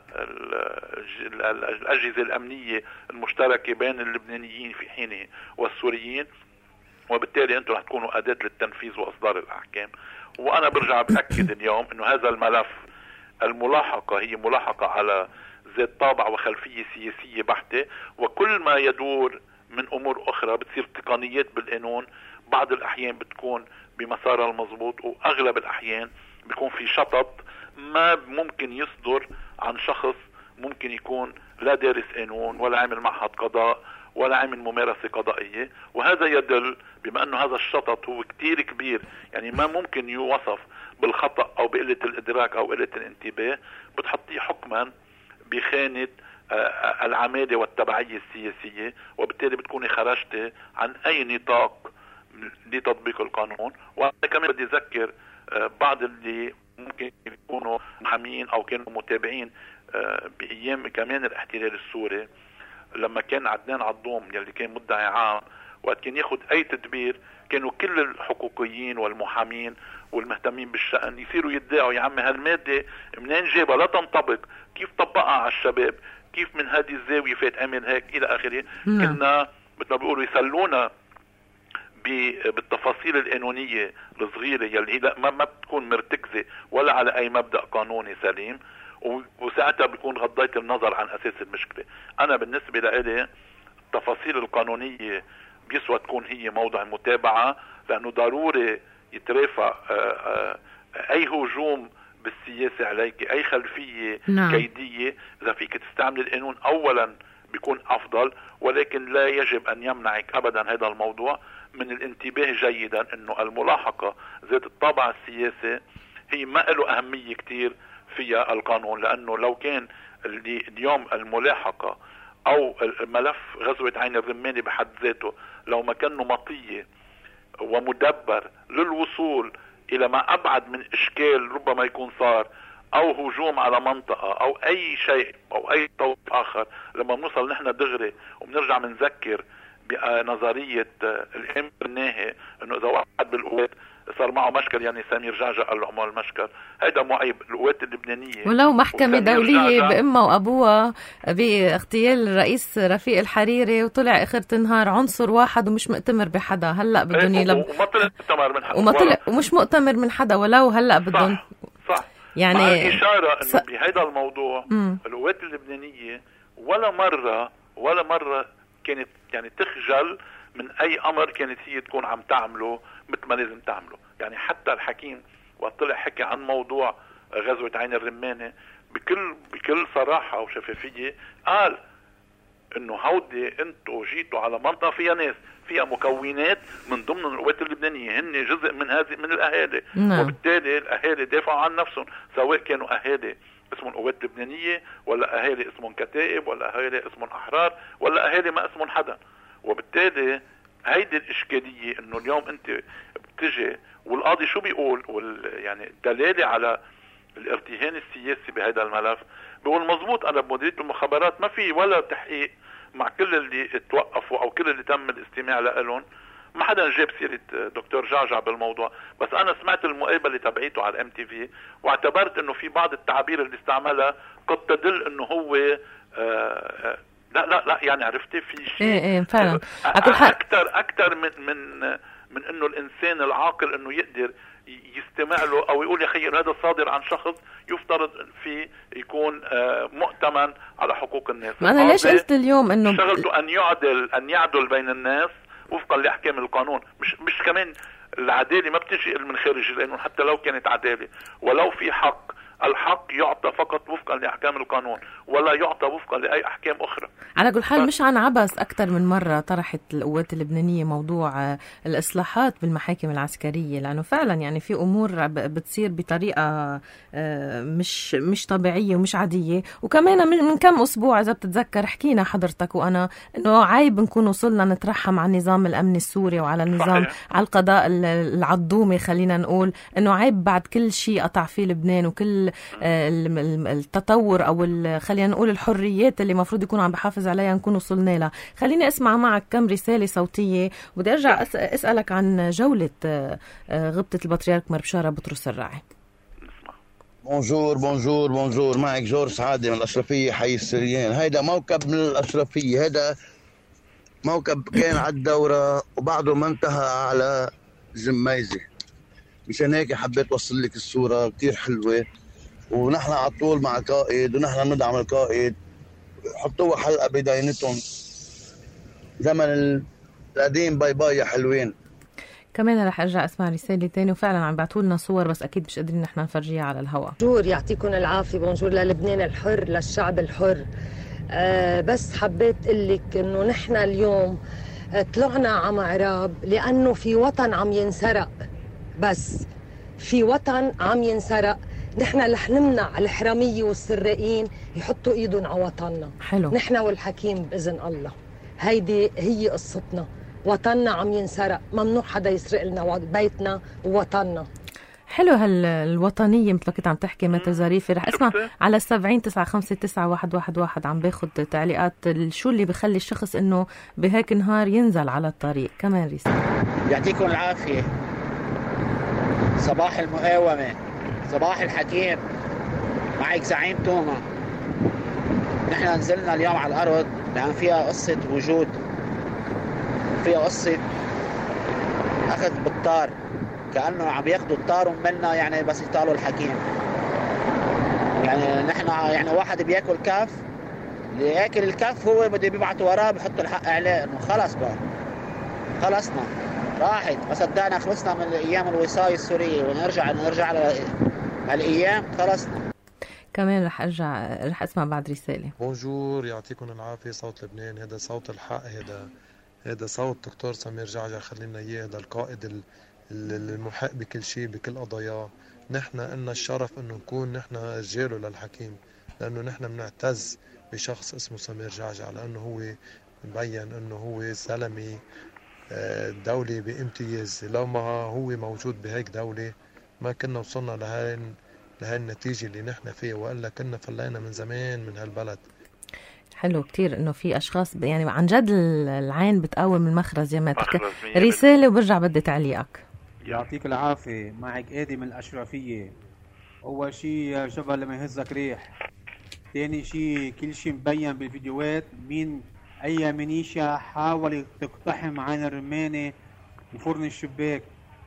الأجهزة الأمنية المشتركة بين اللبنانيين في حينه والسوريين، وبالتالي أنتم رح تكونوا أداة للتنفيذ وإصدار الأحكام. وأنا برجع بأكد اليوم إنه هذا الملف الملاحقة هي ملاحقة على ذات طابع وخلفية سياسية بحتة، وكل ما يدور من أمور أخرى بتصير تقنيات بالقانون، بعض الأحيان بتكون بمسارها المضبوط، وأغلب الأحيان بيكون في شطط ما ممكن يصدر عن شخص ممكن يكون لا دارس قانون ولا عامل معهد قضاء ولا عامل ممارسة قضائية. وهذا يدل بما أنه هذا الشطط هو كتير كبير، يعني ما ممكن يوصف بالخطأ أو بقلة الإدراك أو قلة الانتباه، بتحطيه حكما بخانة العمادة والتبعية السياسية، وبالتالي بتكوني خرجتي عن أي نطاق لتطبيق القانون. وأنا كمان بدي أذكر بعض اللي ممكن يكونوا محامين أو كانوا متابعين بأيام كمان الاحتلال السوري، لما كان عدنان عضوم يلي كان مدعي عام وقت كان ياخد أي تدبير كانوا كل الحقوقيين والمحامين والمهتمين بالشأن يصيروا يدعوا يا عمي هالمادة منين جابها، لا تنطبق، كيف طبقها على الشباب، كيف من هذه الزاوية فات عمل هيك إلى آخره. كنا مثل ما بيقولوا يسلونا بالتفاصيل القانونية الصغيرة يلي هي ما, ما بتكون مرتكزة ولا على أي مبدأ قانوني سليم، وساعتها بيكون غضيت النظر عن أساس المشكلة. أنا بالنسبة لإلي التفاصيل القانونية بيسوى تكون هي موضع متابعة، لأنه ضروري يترافع أي هجوم بالسياسة عليك، أي خلفية نعم. كيدية إذا فيك تستعمل القانون أولا بيكون أفضل، ولكن لا يجب أن يمنعك أبدا هذا الموضوع من الانتباه جيدا أنه الملاحقة ذات الطابع السياسي هي ما له أهمية كتير فيها القانون، لأنه لو كان اليوم الملاحقة أو ملف غزوة عين الرماني بحد ذاته لو ما كان نمطية ومدبر للوصول إلى ما أبعد من إشكال ربما يكون صار أو هجوم على منطقة أو أي شيء أو أي طوق آخر، لما بنوصل نحن دغري وبنرجع بنذكر بنظرية الأمر الناهي إنه إذا واحد بالقوات صار معه مشكل يعني سمير جعجع قال له عمل مشكل، هيدا مو عيب. القوات اللبنانية ولو محكمة دولية بأمها وأبوها باغتيال الرئيس رفيق الحريري وطلع آخر النهار عنصر واحد ومش مؤتمر بحدا، هلأ بدهم يلب وما طلع مؤتمر من حدا وما طلع ومش مؤتمر من حدا ولو هلأ بدهم صح, صح. يعني مع الإشارة إنه س... بهذا الموضوع م. القوات اللبنانية ولا مرة ولا مرة كانت يعني تخجل من أي أمر كانت هي تكون عم تعمله مثل ما لازم تعمله. يعني حتى الحكيم وقت طلع حكي عن موضوع غزوة عين الرماني بكل بكل صراحة وشفافية قال إنه هودي أنتوا جيتوا على منطقة فيها ناس فيها مكونات من ضمن القوات اللبنانية هن جزء من هذه من الأهالي نعم. وبالتالي الأهالي دافعوا عن نفسهم، سواء كانوا أهالي اسمهم قوات لبنانية ولا أهالي اسمهم كتائب ولا أهالي اسمهم أحرار ولا أهالي ما اسمهم حدا. وبالتالي هيدي الإشكالية إنه اليوم أنت بتجي والقاضي شو بيقول وال يعني دلالة على الارتهان السياسي بهذا الملف بيقول مزبوط أنا بمديرية المخابرات ما في ولا تحقيق مع كل اللي توقفوا أو كل اللي تم الاستماع لهم، ما حدا جاب سيرة دكتور جعجع بالموضوع، بس أنا سمعت المقابلة تبعيته على الام تي في واعتبرت إنه في بعض التعابير اللي استعملها قد تدل إنه هو آآ آآ لا لا لا يعني عرفتي في شيء ايه ايه فعلا اكثر اكثر من من من انه الانسان العاقل انه يقدر يستمع له او يقول يا خيي هذا صادر عن شخص يفترض فيه يكون مؤتمن على حقوق الناس. ما انا ليش قلت اليوم انه شغلته ان يعدل ان يعدل بين الناس وفقا لاحكام القانون، مش مش كمان العداله ما بتجي من خارج القانون حتى لو كانت عداله، ولو في حق الحق يعطى فقط وفقا لأحكام القانون ولا يعطى وفقا لأي أحكام أخرى. على كل حال مش عن عبث أكثر من مرة طرحت القوات اللبنانية موضوع الإصلاحات بالمحاكم العسكرية، لأنه فعلا يعني في أمور بتصير بطريقة مش مش طبيعية ومش عادية. وكمان من كم أسبوع إذا بتتذكر حكينا حضرتك وأنا إنه عيب نكون وصلنا نترحم على النظام الأمني السوري وعلى النظام صحيح. على القضاء العضومي، خلينا نقول إنه عيب بعد كل شيء قطع فيه لبنان وكل التطور أو خلينا نقول الحريات اللي مفروض يكون عم بحافظ عليها نكون وصلنا لها. خليني أسمع معك كم رسالة صوتية، وبدي أرجع أسألك عن جولة غبطة البطريرك مر بشارة بطرس الراعي. بونجور بونجور بونجور معك جورج سعادة من الأشرفية حي السريان. هيدا موكب من الأشرفية، هيدا موكب كان على الدورة وبعده ما انتهى على جميزة، مشان هيك حبيت أوصل لك الصورة كتير حلوة. ونحن على طول مع القائد ونحن ندعم القائد، حطوها حلقة بداينتهم زمن القديم. باي باي يا حلوين. كمان رح ارجع اسمع رساله تاني وفعلا عم بعتوا لنا صور بس اكيد مش قادرين نحن نفرجيها على الهواء. بونجور يعطيكم العافيه، بونجور للبنان الحر للشعب الحر. أه بس حبيت اقول لك انه نحن اليوم طلعنا على معراب لانه في وطن عم ينسرق، بس في وطن عم ينسرق. نحن رح نمنع الحراميه والسراقين يحطوا ايدهم على وطننا. حلو. نحن والحكيم باذن الله. هيدي هي قصتنا، وطننا عم ينسرق، ممنوع حدا يسرق لنا بيتنا ووطننا. حلو هالوطنية مثل كنت عم تحكي متر ظريفة. رح اسمع على السبعين تسعة خمسة تسعة واحد واحد واحد عم باخد تعليقات شو اللي بخلي الشخص انه بهيك نهار ينزل على الطريق. كمان رسالة. يعطيكم العافية. صباح المقاومة، صباح الحكيم، معك زعيم توما. نحن نزلنا اليوم على الأرض لأن فيها قصة وجود، فيها قصة أخذ بالطار، كأنه عم ياخدوا الطار ومنا يعني بس يطالوا الحكيم. يعني نحن يعني واحد بياكل كف، اللي ياكل الكف هو بده بيبعت وراه بحط الحق عليه انه خلص بقى خلصنا راحت، ما صدقنا خلصنا من ايام الوصاية السورية ونرجع نرجع على الايام خلصنا. كمان رح ارجع رح اسمع بعد رسالة. بونجور يعطيكم العافية. صوت لبنان، هذا صوت الحق، هذا هذا صوت دكتور سمير جعجع خلينا اياه، هذا القائد المحق بكل شيء بكل قضاياه. نحن إلنا الشرف انه نكون نحن رجاله للحكيم، لانه نحن بنعتز بشخص اسمه سمير جعجع، لانه هو مبين انه هو زلمه دولة بامتياز. لو ما هو موجود بهيك دولة ما كنا وصلنا لهاي لهاي النتيجة اللي نحن فيها، وإلا كنا فلينا من زمان من هالبلد. حلو كتير انه في اشخاص يعني عن جد العين بتقاوم المخرز. يا ما رسالة وبرجع بدي تعليقك. يعطيك العافية. معك ايدي من الاشرفية. اول شيء جبل لما يهزك ريح، ثاني شيء كل شيء مبين بالفيديوهات مين اي منيشة حاول تقتحم عين الرمانة وفرن الشباك،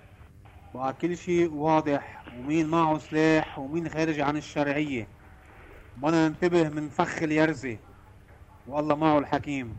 بقى كل شيء واضح ومين معه سلاح ومين خارج عن الشرعية. بدنا ننتبه من فخ اليرزة والله معه الحكيم.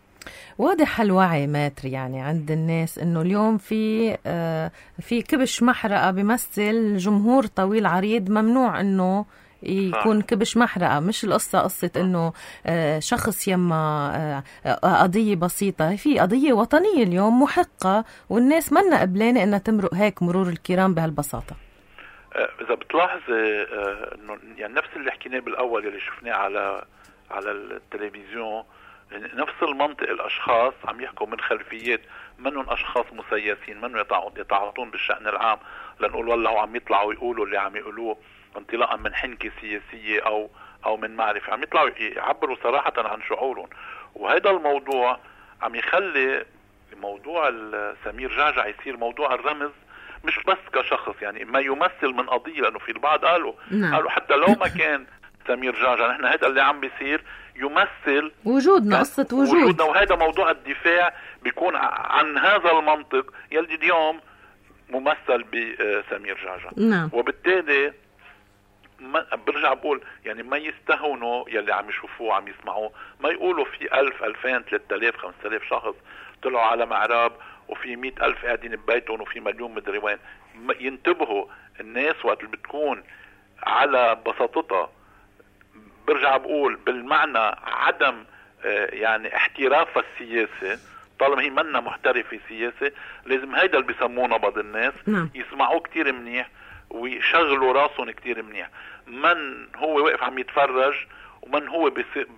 واضح الوعي ماتر يعني عند الناس انه اليوم في آه في كبش محرقة بيمثل جمهور طويل عريض، ممنوع انه يكون كبش محرقة. مش القصة قصة انه آه شخص يما آه قضية بسيطة، في قضية وطنية اليوم محقة والناس منا قبلانة انها تمرق هيك مرور الكرام بهالبساطة. اذا بتلاحظي آه انه يعني نفس اللي حكيناه بالاول اللي شفناه على على التلفزيون، نفس المنطق الاشخاص عم يحكوا من خلفيات منهم اشخاص مسيسين، منهم يتعاطون بالشأن العام لنقول والله عم يطلعوا يقولوا اللي عم يقولوه انطلاقا من حنكة سياسية او او من معرفة، عم يطلعوا يعبروا صراحة عن شعورهم. وهذا الموضوع عم يخلي موضوع سمير جعجع يصير موضوع الرمز مش بس كشخص، يعني ما يمثل من قضية، لانه في البعض قالوا نعم. قالوا حتى لو ما كان سمير جعجع نحن هذا اللي عم بيصير يمثل وجودنا، قصة وجود وجودنا، وهذا موضوع الدفاع بيكون عن هذا المنطق يلي اليوم ممثل بسمير جعجع. نعم. وبالتالي ما برجع بقول يعني ما يستهونوا يلي عم يشوفوه عم يسمعوه، ما يقولوا في ألف ألفين ثلاثة آلاف خمسة آلاف شخص طلعوا على معراب وفي مئة ألف قاعدين ببيتهم وفي مليون مدري وين. ينتبهوا الناس وقت اللي بتكون على بساطتها برجع بقول بالمعنى عدم يعني احترافها السياسي، طالما هي منا محترفة سياسة لازم هيدا اللي بيسموه نبض الناس نعم. يسمعوه كتير منيح ويشغلوا راسهم كتير منيح، من هو واقف عم يتفرج ومن هو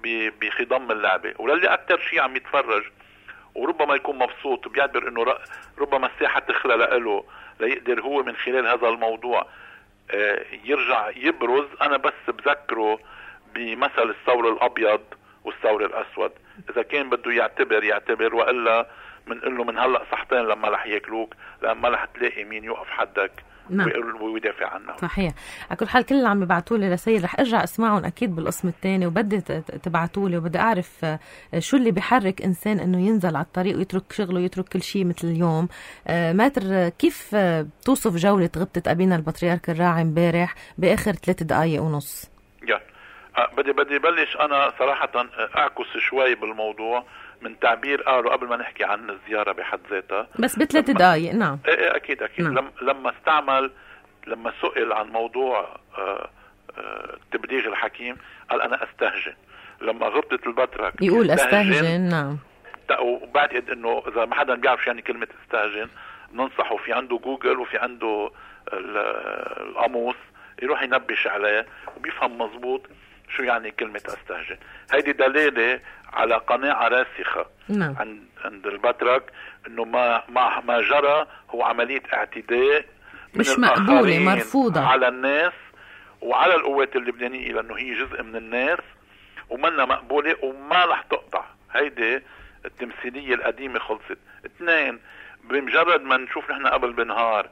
بخضم اللعبة. وللي أكتر شيء عم يتفرج وربما يكون مبسوط بيعتبر انه ربما الساحة تخلى له ليقدر هو من خلال هذا الموضوع يرجع يبرز. انا بس بذكره بمثل الثور الابيض والثور الاسود، اذا كان بده يعتبر يعتبر، والا بنقول له من هلا صحتين لما رح ياكلوك، لما رح تلاقي مين يوقف حدك نعم. ويدافع عنه. صحيح. على كل حال كل اللي عم يبعتوا لي رسائل رح ارجع اسمعهم اكيد بالقسم الثاني، وبدي تبعتوا لي وبدي اعرف شو اللي بيحرك انسان انه ينزل على الطريق ويترك شغله ويترك كل شيء مثل اليوم. ماتر كيف توصف جولة غبطة ابينا البطريرك الراعي امبارح باخر ثلاث دقائق ونص؟ يا بدي بدي بلش انا صراحة اعكس شوي بالموضوع من تعبير قالوا قبل ما نحكي عن الزيارة بحد ذاتها، بس بثلاث دقائق. نعم ايه اكيد اكيد. نعم. لما لما استعمل لما سئل عن موضوع آه آه تبليغ الحكيم قال انا استهجن. لما غبطة البطرك يقول استهجن. نعم. وبعتقد انه اذا ما حدا بيعرف يعني كلمة استهجن ننصحه في عنده جوجل وفي عنده القاموس يروح ينبش عليه وبيفهم مزبوط شو يعني كلمة استهجن. هيدي دلالة على قناعة راسخة نعم. عند عند البطرك انه ما ما ما جرى هو عملية اعتداء مش مقبولة مرفوضة على الناس وعلى القوات اللبنانية، لانه هي جزء من الناس ومنا مقبولة وما رح تقطع. هيدي التمثيلية القديمة خلصت. اثنين، بمجرد ما نشوف نحن قبل بنهار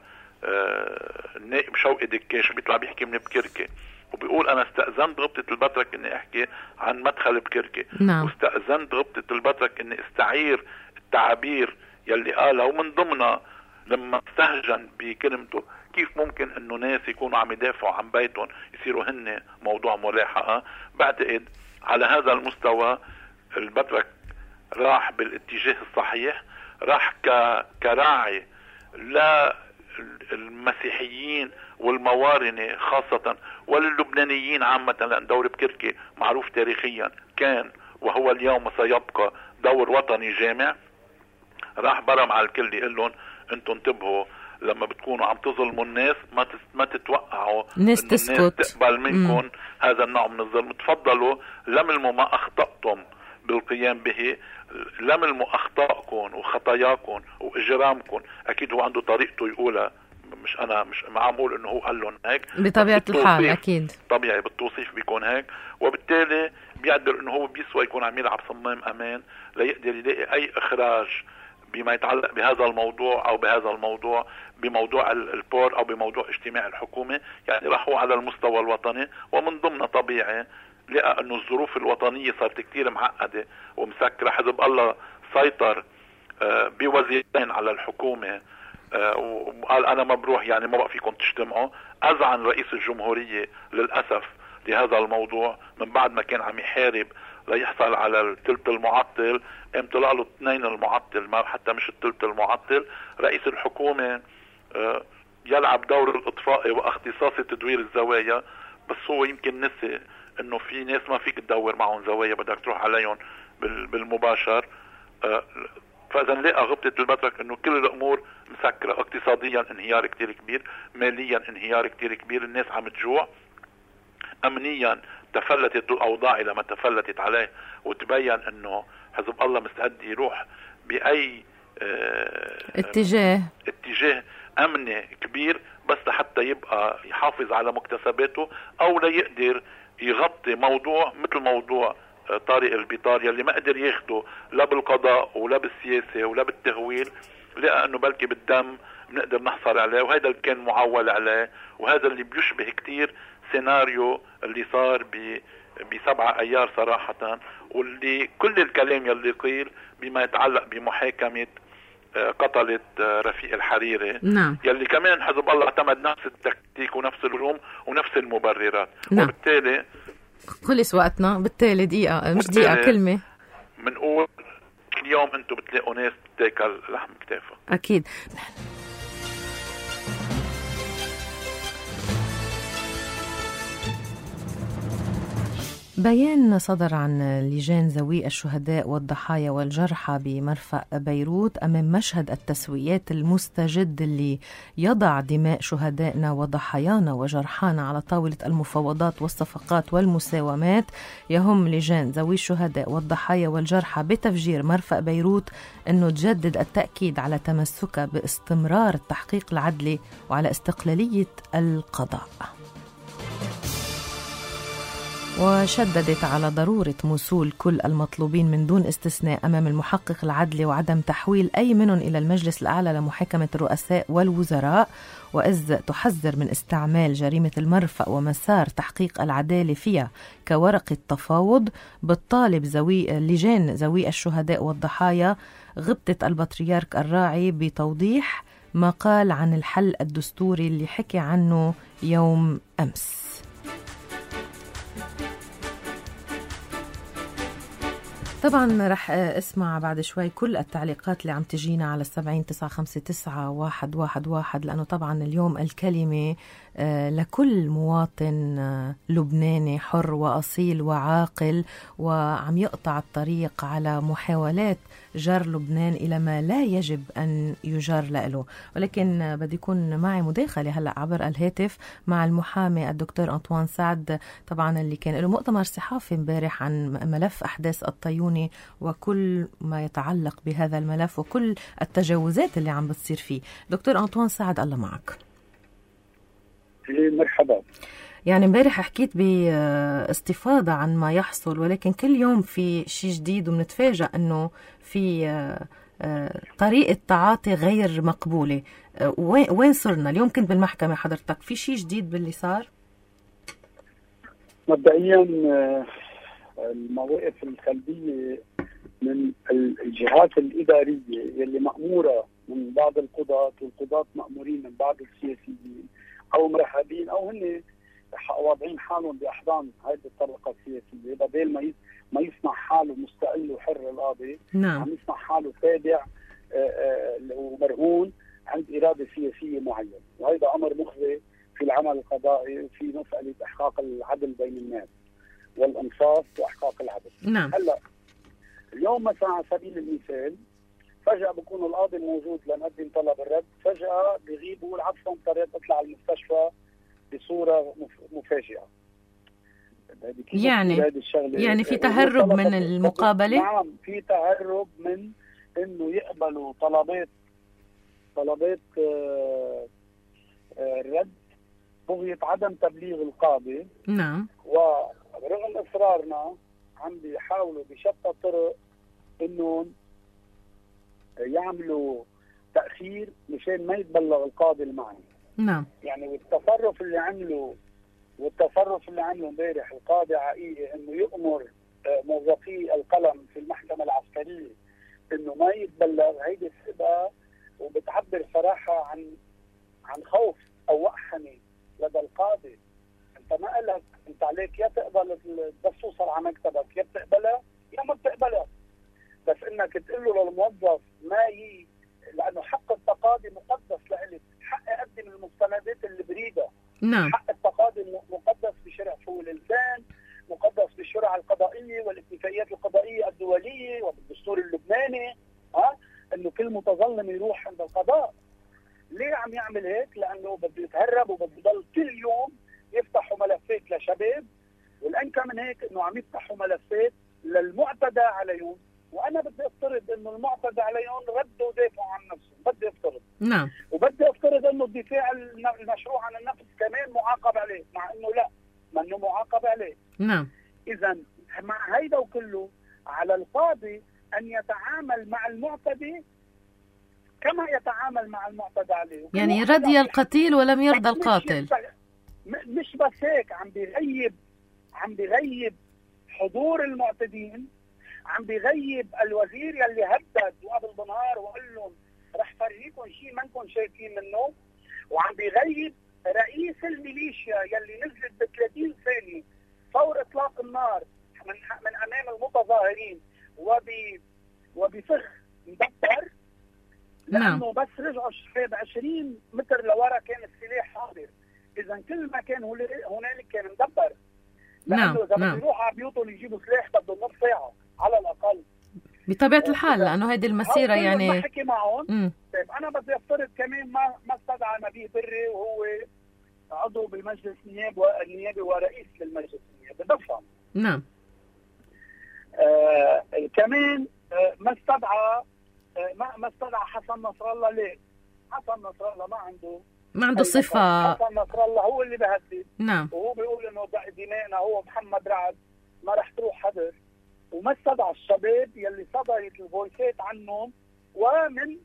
النائب آه شوقي دكاش بيطلع بيحكي من بكركي وبيقول انا استأذنت غبطة البطرك اني احكي عن مدخل بكركي. نعم. واستأذنت غبطة البطرك اني استعير التعابير يلي قالها، ومن ضمنها لما استهجن بكلمته كيف ممكن انه ناس يكونوا عم يدافعوا عن بيتهم يصيروا هن موضوع ملاحقة. بعتقد على هذا المستوى البطرك راح بالاتجاه الصحيح، راح كراعي للمسيحيين والموارنة خاصة وللبنانيين عامة، لأن دور بكركي معروف تاريخيا كان وهو اليوم سيبقى دور وطني جامع. راح برم على الكل يقول لهم انتم انتبهوا لما بتكونوا عم تظلموا الناس ما ما تتوقعوا الناس تسكت تقبل منكم مم. هذا النوع من الظلم. تفضلوا لملموا ما اخطأتم بالقيام به، لملموا اخطائكم وخطاياكم واجرامكم. اكيد هو عنده طريقته يقولها، مش انا مش معقول انه هو قال لهم هيك بطبيعة الحال. اكيد طبيعي بالتوصيف بيكون هيك، وبالتالي بيقدر انه هو بيسوى يكون عم يلعب صمام امان ليقدر يلاقي اي اخراج بما يتعلق بهذا الموضوع او بهذا الموضوع بموضوع البور او بموضوع اجتماع الحكومة. يعني راحوا على المستوى الوطني، ومن ضمن طبيعي لقى انه الظروف الوطنية صارت كتير معقدة ومسكرة. حزب الله سيطر بوزيرين على الحكومة وقال انا ما بروح، يعني ما بقى فيكم تجتمعوا. اذعن رئيس الجمهورية للأسف لهذا الموضوع من بعد ما كان عم يحارب ليحصل على الثلث المعطل، قام طلع له اثنين المعطل، ما حتى مش الثلث المعطل. رئيس الحكومة يلعب دور الإطفائي واختصاصي تدوير الزوايا، بس هو يمكن نسي انه في ناس ما فيك تدور معهم زوايا، بدك تروح عليهم بالمباشر. فاذا لقى غبطة البطرك انه كل الامور مسكرة، اقتصاديا انهيار كتير كبير، ماليا انهيار كتير كبير، الناس عم تجوع، امنيا تفلتت الاوضاع الى ما تفلتت عليه، وتبين انه حزب الله مستعد يروح باي اه اتجاه اتجاه امني كبير بس حتى يبقى يحافظ على مكتسباته، او ليقدر يغطي موضوع مثل موضوع طارق البيطار يلي ما قدر ياخده لا بالقضاء ولا بالسياسة ولا بالتهويل، لقى انه بلكي بالدم بنقدر نحصل عليه، وهذا اللي كان معول عليه، وهذا اللي بيشبه كتير سيناريو اللي صار ب بسبعة ايار صراحة، واللي كل الكلام يلي قيل بما يتعلق بمحاكمة قتلت رفيق الحريري. نعم. يلي كمان حزب الله اعتمد نفس التكتيك ونفس الهجوم ونفس المبررات. نعم. وبالتالي خلص وقتنا، بالتالي دقيقة مش دقيقة كلمة منقول اليوم انتم بتلاقوا ناس بتاكل لحم كتافها. اكيد. بيان صدر عن لجان ذوي الشهداء والضحايا والجرحى بمرفأ بيروت أمام مشهد التسويات المستجد اللي يضع دماء شهدائنا وضحايانا وجرحانا على طاولة المفاوضات والصفقات والمساومات. يهم لجان ذوي الشهداء والضحايا والجرحى بتفجير مرفأ بيروت أنه تجدد التأكيد على تمسكها باستمرار التحقيق العدلي وعلى استقلالية القضاء. وشددت على ضرورة موصول كل المطلوبين من دون استثناء أمام المحقق العدلي وعدم تحويل أي منهم إلى المجلس الأعلى لمحاكمة الرؤساء والوزراء. وإذ تحذر من استعمال جريمة المرفأ ومسار تحقيق العدالة فيها كورقة تفاوض، بالطالب ذوي لجان ذوي الشهداء والضحايا غبطة البطريرك الراعي بتوضيح ما قال عن الحل الدستوري اللي حكي عنه يوم أمس. طبعا رح اسمع بعد شوي كل التعليقات اللي عم تجينا على السبعين تسعة خمسة تسعة واحد واحد واحد، لأنه طبعا اليوم الكلمة لكل مواطن لبناني حر وأصيل وعاقل، وعم يقطع الطريق على محاولات جر لبنان إلى ما لا يجب أن يجر له. ولكن بدي يكون معي مداخلة هلأ عبر الهاتف مع المحامي الدكتور أنطوان سعد، طبعا اللي كان له مؤتمر صحافي امبارح عن ملف أحداث الطيوني وكل ما يتعلق بهذا الملف وكل التجاوزات اللي عم بتصير فيه. دكتور أنطوان سعد، الله معك. مرحبا. يعني امبارح حكيت باستفاضة عن ما يحصل، ولكن كل يوم في شيء جديد وبنتفاجأ انه في طريقة تعاطي غير مقبولة. وين صرنا اليوم؟ كنت بالمحكمة حضرتك، في شيء جديد باللي صار؟ مبدئيا المواقف السلبية من الجهات الإدارية اللي مأمورة من بعض القضاة، والقضاة مأمورين من بعض السياسيين أو مرحبين أو هن واضعين حالهم بأحضان هذه الطبقة السياسية، بدل ما ما يسمع حاله مستقل وحر القاضي، نعم، عم يسمع حاله تابع ومرهون عند إرادة سياسية معينة، وهذا أمر مخزي في العمل القضائي وفي مسألة إحقاق العدل بين الناس والإنصاف وإحقاق العدل. نعم. هلا اليوم مثلا على سبيل المثال فجأة بكون القاضي موجود لنقدم طلب الرد، فجأة بغيب ويقول عفوا اضطريت اطلع المستشفى بصورة مفاجئة. يعني يعني في تهرب من المقابلة؟ نعم، في تهرب من انه يقبلوا طلبات طلبات آه آه الرد بغية عدم تبليغ القاضي. نعم. ورغم اصرارنا عم بيحاولوا بشتى الطرق انه يعملوا تأخير مشان ما يتبلغ القاضي المعني. نعم. يعني والتصرف اللي عمله والتصرف اللي عمله امبارح القاضي عقيقي انه يأمر موظفي القلم في المحكمة العسكرية انه ما يتبلغ، هيدي بتبقى وبتعبر صراحة عن عن خوف او وقحنة لدى القاضي. انت ما قالك انت عليك يا تقبل الدسوسة على مكتبك، يا بتقبلها يا ما بتقبلها، بس انك تقول له للموظف ما ي... لانه حق التقاضي مقدس لإلك، حق اقدم المستندات اللي بريدها. نعم. حق التقاضي مقدس بشرع حقوق الانسان، مقدس بالشرع القضائيه والاتفاقيات القضائيه الدوليه وبالدستور اللبناني، ها انه كل متظلم يروح عند القضاء. ليه عم يعمل هيك؟ لانه بده يتهرب وبده يضل كل يوم يفتحوا ملفات لشباب، والانكى من هيك انه عم يفتحوا ملفات للمعتدى عليهم. وانا بدي افترض انه المعتدى عليهم ردوا ودافعوا عن نفسهم، بدي افترض. نعم. وبدي افترض انه الدفاع المشروع عن النفس كمان معاقب عليه، مع انه لا، ما انه معاقب عليه. نعم. اذا مع هيدا وكله على القاضي ان يتعامل مع المعتدي كما يتعامل مع المعتدى عليه. يعني رضي القتيل ولم يرضى القاتل. مش بس هيك، عم بيغيب عم بيغيب حضور المعتدين، عم بيغيب الوزير يلي هدد وقبل بنهار وقال لهم رح فرجيكم شيء ما انكم شايفين منه، وعم بيغيب رئيس الميليشيا يلي نزلت ب ثلاثين ثانية فور اطلاق النار من من امام المتظاهرين وب وبفخ مدبر، لانه بس رجعوا الشباب عشرين متر لورا كان السلاح حاضر. اذا كل ما كان هنالك كان مدبر. نعم إذا نعم بيروحوا على بيوتهم يجيبوا سلاح بده نص ساعة على الأقل بطبيعة الحال، لأنه هيدي المسيرة يعني ما حكي معهم. مم. طيب أنا بدي أفترض كمان ما ما استدعى نبيه بري وهو عضو بالمجلس النيابي والنيابي ورئيس للمجلس النيابي، بفهم. نعم. آه كمان آه ما استدعى آه ما ما استدعى حسن نصر الله. ليه؟ حسن نصر الله ما عنده ما عنده صفة. حسن نصر الله هو اللي بهدد. نعم. وهو بيقول إنه دمائنا هو محمد رعد ما رح تروح حدر. وما استدعى الشباب يلي صدرت الفويسات عنهم ومن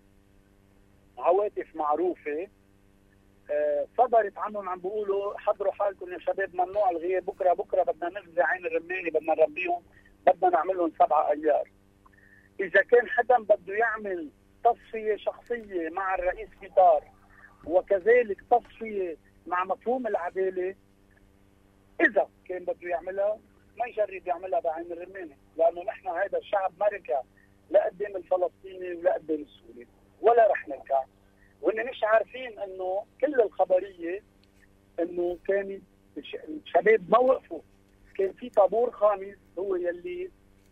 عواطف معروفة آه صدرت عنهم عم بيقولوا حضروا حالكم يا شباب ممنوع الغياب، بكره بكره بدنا نغزي عين الرماني، بدنا نربيهم، بدنا نعمل لهم سبعة ايار. اذا كان حدا بده يعمل تصفية شخصية مع الرئيس بيطار وكذلك تصفية مع مفهوم العدالة، اذا كان بده يعملها ما يجرب يعملها بعين الرماني، لانه نحن هذا الشعب ما ركع لا قدام الفلسطيني ولا قدام السوري ولا رح نركع. وإن مش عارفين انه كل الخبريه انه كان الشباب ما وقفوا، كان في طابور خامس هو يلي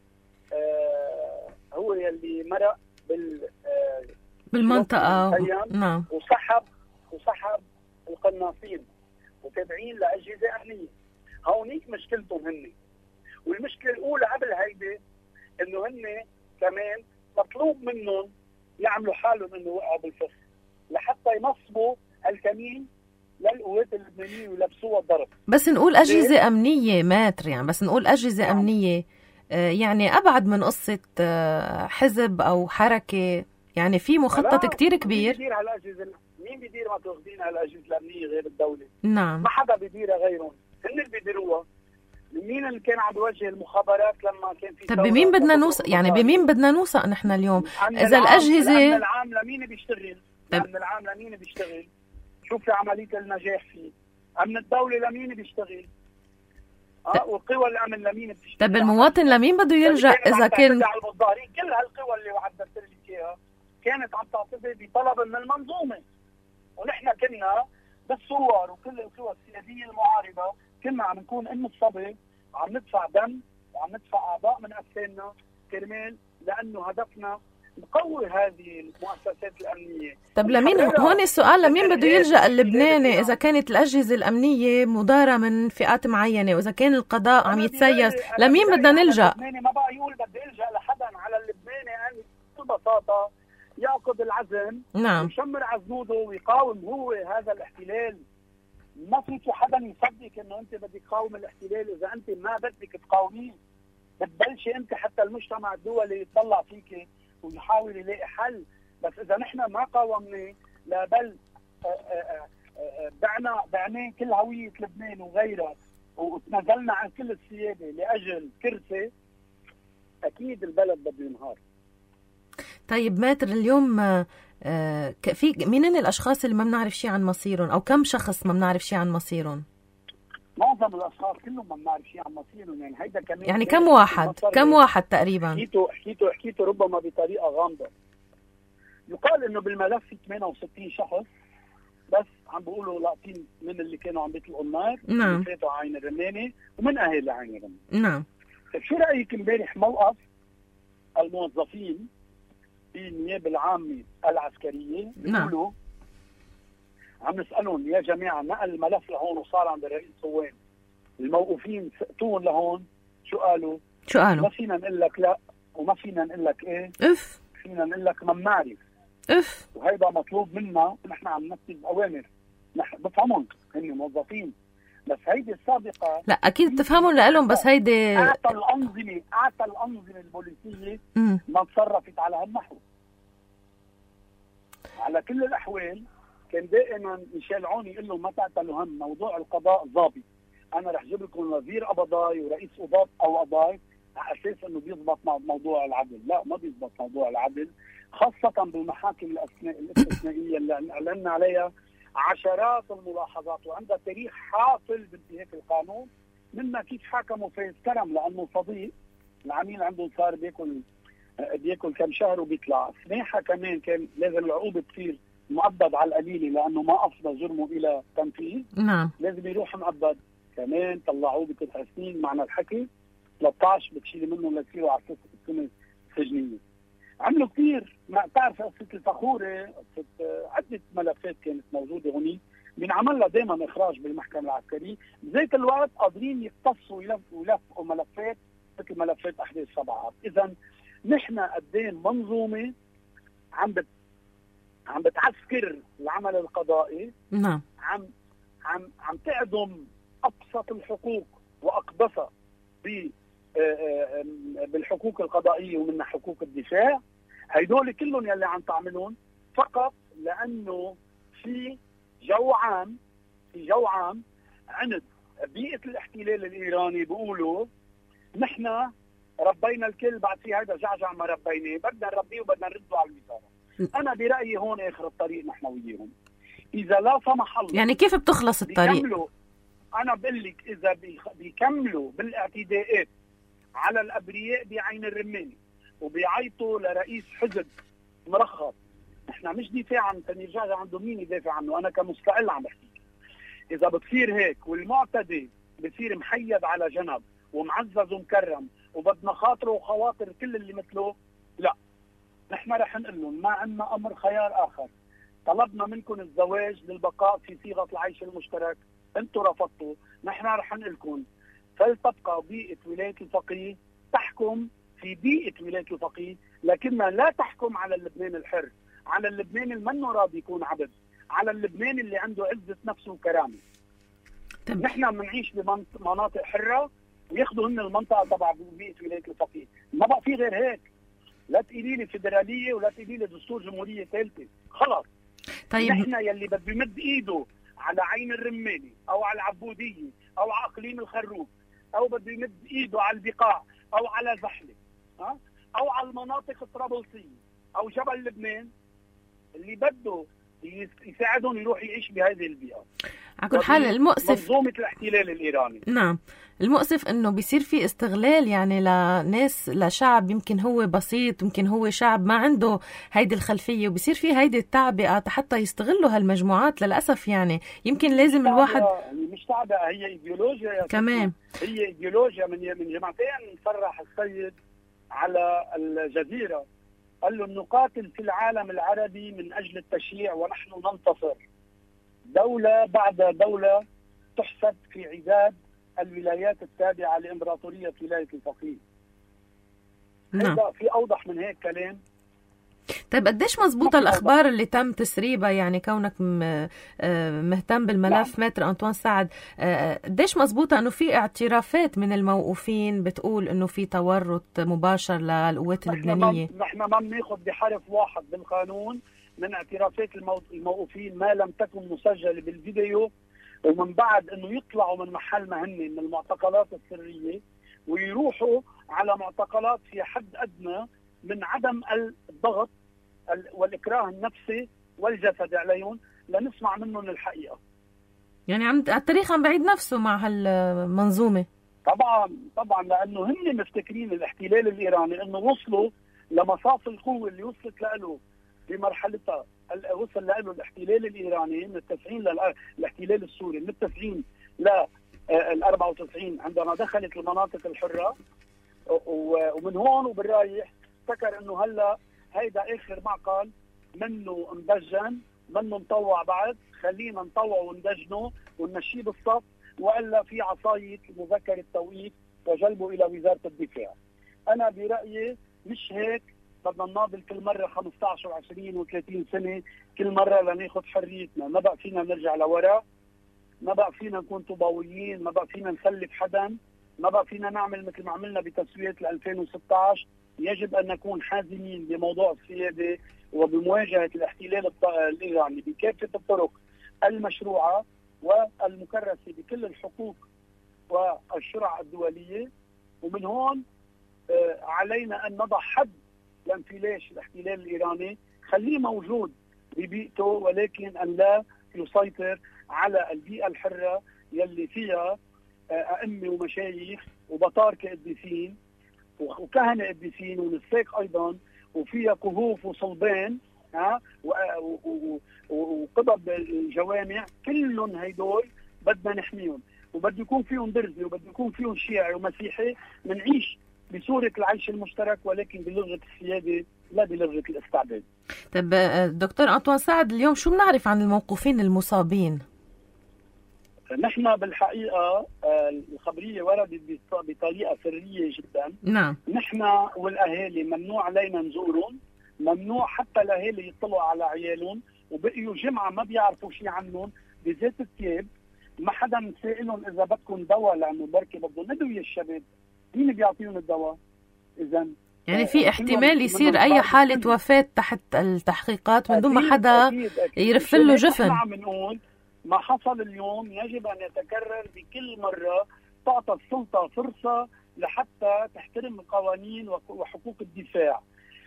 آه هو يلي مرق بال آه بالمنطقه. نعم. وسحب وسحب القناصين وتابعين لاجهزه امنيه. هونيك مشكلتهم هن. والمشكله الاولى قبل هيدي انه هن كمان مطلوب منهم يعملوا حالهم انه وقعوا بالفخ لحتى ينصبوا الكمين للقوات اللبنانيه ويلبسوها الضرب. بس نقول اجهزه امنيه ماتر، يعني بس نقول اجهزه نعم. امنيه يعني ابعد من قصه حزب او حركه، يعني في مخطط كتير كبير. مين بيدير هالاجهزه؟ مين بيدير ما تاخذين هالاجهزه الامنيه غير الدوله؟ نعم. ما حدا بيديرها غيرهم، هن اللي بيديروها. مين اللي كان عم بيوجه المخابرات لما كان في؟ طب بمين بدنا نوثق؟ يعني بمين بدنا نوثق نحن اليوم؟ اذا الاجهزه الامن العام لمين بيشتغل؟ الامن العام لمين بيشتغل؟ شوف عمليه النجاح فيه. امن الدوله لمين بيشتغل؟ اه وقوى الامن لمين بتشتغل؟ طب المواطن لمين بده يلجا اذا كان؟ كل هالقوى اللي وعدت لك اياها كانت عم تعتذر بطلب من المنظومه، ونحن كنا بالثوار وكل القوى السياديه المعارضه كنا عم نكون ام الصبي، عم ندفع دم وعم ندفع اعضاء من اجسامنا كرمال لانه هدفنا نقوي هذه المؤسسات الامنيه. طب لمين هون السؤال، لمين بده يلجا اللبناني اذا كانت الاجهزه الامنيه مداره من فئات معينه، واذا كان القضاء عم يتسيس لمين بدنا نلجا؟ اللبناني ما بقى يقول بدي الجا لحدا، على اللبناني ان ببساطه ياخذ العزم نعم ويشمر عزنوده ويقاوم هو هذا الاحتلال. ما فيك حدا يصدق انه انت بدك تقاوم الاحتلال اذا انت ما بدك تقاوميه. بتبلشي انت حتى المجتمع الدولي يطلع فيك ويحاول يلاقي حل. بس اذا نحن ما قاومناه لا بل بعنا بعناه كل هويه لبنان وغيرها وتنازلنا عن كل السياده لاجل كرسي، اكيد البلد بده ينهار. طيب ماتر اليوم آه في مين الاشخاص اللي ما بنعرف شيء عن مصيرهم، او كم شخص ما بنعرف شيء عن مصيرهم؟ معظم الاشخاص كلهم ما بنعرف شيء عن مصيرهم. يعني هيدا كمان يعني كم واحد كم واحد تقريبا؟ حكيته حكيته حكيته ربما بطريقه غامضه. يقال انه بالملف في ثمانية وستين شخص بس عم بيقولوا لاقطين من اللي كانوا عم بيطلقوا النار، نعم، اللي فاتوا عين الرماني ومن اهل عين الرماني. نعم. طيب شو رايك امبارح موقف الموظفين في النيابه العامه العسكريه؟ بيقولوا عم نسالهم يا جماعه نقل الملف لهون وصار عند الرئيس صوان، الموقوفين سقطوهم لهون، شو قالوا؟ شو قالوا؟ ما فينا نقول لك لا وما فينا نقول لك ايه، اف فينا نقول لك ما بنعرف. اف وهيدا مطلوب منا، نحن عم ننفذ اوامر، نحن بفهمهم هن موظفين، بس هيدي السابقه لا اكيد تفهموا لهم، بس هيدي اعطى الانظمه اعطى الانظمه البوليسيه ما تصرفت على هالنحو. على كل الاحوال كان دائما ميشيل عون يقول له ما تعتلوا هم، موضوع القضاء ضابط، انا رح اجيب لكم وزير قضاي ورئيس قضاء او قضاي على اساس انه بيضبط موضوع العدل. لا، ما بيضبط موضوع العدل، خاصه بالمحاكم الاستثنائيه اللي اعلنا عليها عشرات الملاحظات وعندها تاريخ حاصل بانتهاك القانون. منا كيف حكموا فايز كرم لانه صديق العميل عنده صار بياكل بياكل كم شهر وبيطلع. سماحه كمان كان لازم العقوبه تصير مؤبد على القليله لانه ما افضى جرمه الى تنفيذ، نعم، لازم يروح مؤبد. كمان طلعوه بتسع سنين معنى الحكي ثلاثة عشر بتشيلي منه لتصيروا على سنه سجنيه. عملوا كثير، ما بتعرف قصه الفخوره، قصه عده ملفات كانت موجوده هونيك بينعمل لها دائما اخراج بالمحكمه العسكريه، بذات الوقت قادرين يقتصوا ويلفقوا ملفات مثل ملفات احداث سبعة اب. اذا نحن قدام منظومه عم بت عم بتعسكر العمل القضائي، نعم، عم عم عم تعدم ابسط الحقوق واقدسها ب بالحقوق القضائيه ومنها حقوق الدفاع. هيدول كلهم يلي عم تعملون فقط لانه في جو عام في جو عام عند بيئه الاحتلال الايراني بيقولوا نحن ربينا الكل، بعد في هذا جعجع ما ربيناه، بدنا نربيه وبدنا نرده على الوزاره. انا برايي هون اخر الطريق نحن وياهم. اذا لا سمح الله يعني كيف بتخلص الطريق؟ انا بقول لك اذا بيكملوا بالاعتداءات على الابرياء بعين الرماني وبيعيطوا لرئيس حزب مرخص، نحن مش دفاع عن سمير جعجع، عنده مين يدافع عنه؟ انا كمستقل عم بحكي. اذا بتصير هيك والمعتدي بصير محيد على جنب ومعزز ومكرم وبدنا خاطره وخواطر كل اللي مثله، لا، نحن رح نقول لهم ما عندنا امر خيار اخر. طلبنا منكم الزواج للبقاء في صيغه العيش المشترك، انتم رفضتوا، نحن رح نقول لكم فلتبقى بيئه ولايه الفقيه تحكم في بيئه ولايه الفقيه، لكنها لا تحكم على اللبنان الحر، على اللبنان اللي منه راضي يكون عبد، على اللبنان اللي عنده عزه نفسه وكرامه. نحن بنعيش بمناطق حره وياخذوا هن المنطقه تبع بيئه ولايه الفقيه، ما بقى في غير هيك. لا تقولي لي فيدراليه ولا تقولي لي دستور جمهوريه ثالثه، خلص. طيب نحن يلي بده يمد ايده على عين الرماني او على العبوديه او على اقليم الخروف او بده يمد ايده على البقاع او على زحله ها او على المناطق الطرابلسيه او جبل لبنان، اللي بده يساعدهم يروح يعيش بهذه البيئه. على كل حال المؤسف منظومه الاحتلال الايراني. نعم، المؤسف انه بيصير في استغلال يعني لناس، لشعب يمكن هو بسيط، يمكن هو شعب ما عنده هيدي الخلفيه، وبيصير في هيدي التعبئه حتى يستغلوا هالمجموعات للاسف. يعني يمكن لازم الواحد مش تعبئه، هي ايديولوجيا يا كمان، هي ايديولوجيا من من جماعتين. صرح السيد على الجزيره قال له نقاتل في العالم العربي من اجل التشييع ونحن ننتصر. دوله بعد دوله تحسب في عداد الولايات التابعه لامبراطوريه ولايه الفقيه. نعم. في اوضح من هيك كلام؟ طيب قديش مزبوطة الأخبار اللي تم تسريبها، يعني كونك مهتم بالملف متر أنطوان سعد، قديش مزبوطة أنه في اعترافات من الموقوفين بتقول أنه في تورط مباشر للقوات اللبنانية؟ نحن ما بناخذ بحرف واحد بالقانون من اعترافات الموقوفين ما لم تكن مسجلة بالفيديو، ومن بعد أنه يطلعوا من محل ما هن من المعتقلات السرية ويروحوا على معتقلات في حد أدنى من عدم الضغط والإكراه النفسي والجسدي عليهم لنسمع منهم الحقيقة. يعني عم التاريخ عم بعيد نفسه مع هالمنظومة. طبعا طبعا لأنه هن مفتكرين الاحتلال الإيراني أنه وصلوا لمصاف القوة اللي وصلت له بمرحلتها، وصل له الاحتلال الإيراني من التسعين للاحتلال السوري، من التسعين لل أربعة وتسعين عندما دخلت المناطق الحرة، ومن هون وبالرايح افتكر انه هلا هيدا اخر معقل منه مدجن، منه مطوع بعد، خلينا نطوعه وندجنه ونمشيه بالصف، والا في عصايه مذكر التوقيف وجلبه الى وزاره الدفاع. انا برايي مش هيك بدنا نناضل كل مره خمسة عشر وعشرين وثلاثين سنه كل مره لناخذ حريتنا، ما بقى فينا نرجع لورا، ما بقى فينا نكون طوباويين، ما بقى فينا نسلف حدا، ما بقى فينا نعمل مثل ما عملنا بتسويه ألفين وستة عشر. يجب أن نكون حازمين بموضوع السيادة وبمواجهة الاحتلال الإيراني بكافة الطرق المشروعة والمكرسة بكل الحقوق والشرع الدولية. ومن هون علينا أن نضع حد لانفلاش الاحتلال الإيراني، خليه موجود ببيئته ولكن أن لا يسيطر على البيئة الحرة يلي فيها أئمة ومشايخ وبطاركة قديسين وكهنة قديسين ونساك أيضا، وفيها كهوف وصلبان ها وقضب الجوامع، كلهم هيدول بدنا نحميهم. وبده يكون فيهم درزي وبده يكون فيهم شيعي ومسيحي، منعيش بصورة العيش المشترك ولكن بلغة السيادة لا بلغة الاستعباد. طب دكتور أنطوان سعد، اليوم شو بنعرف عن الموقوفين المصابين؟ نحن بالحقيقة الخبرية وردت بطريقة سرية جدا. نعم. نحن والأهالي ممنوع علينا نزورهم، ممنوع حتى الأهالي يطلعوا على عيالهم، وبقيوا جمعة ما بيعرفوا شيء عنهم بذات الثياب. ما حدا سائلهم إذا بدكم دواء لأنه بركي بدهم ندوي الشباب، مين بيعطيهم الدواء؟ إذا يعني في احتمال يصير أي حالة وفاة تحت التحقيقات من دون ما حدا يرف له جفن. نحن عم نقول ما حصل اليوم يجب أن يتكرر بكل مرة، تعطى السلطة فرصة لحتى تحترم القوانين وحقوق الدفاع،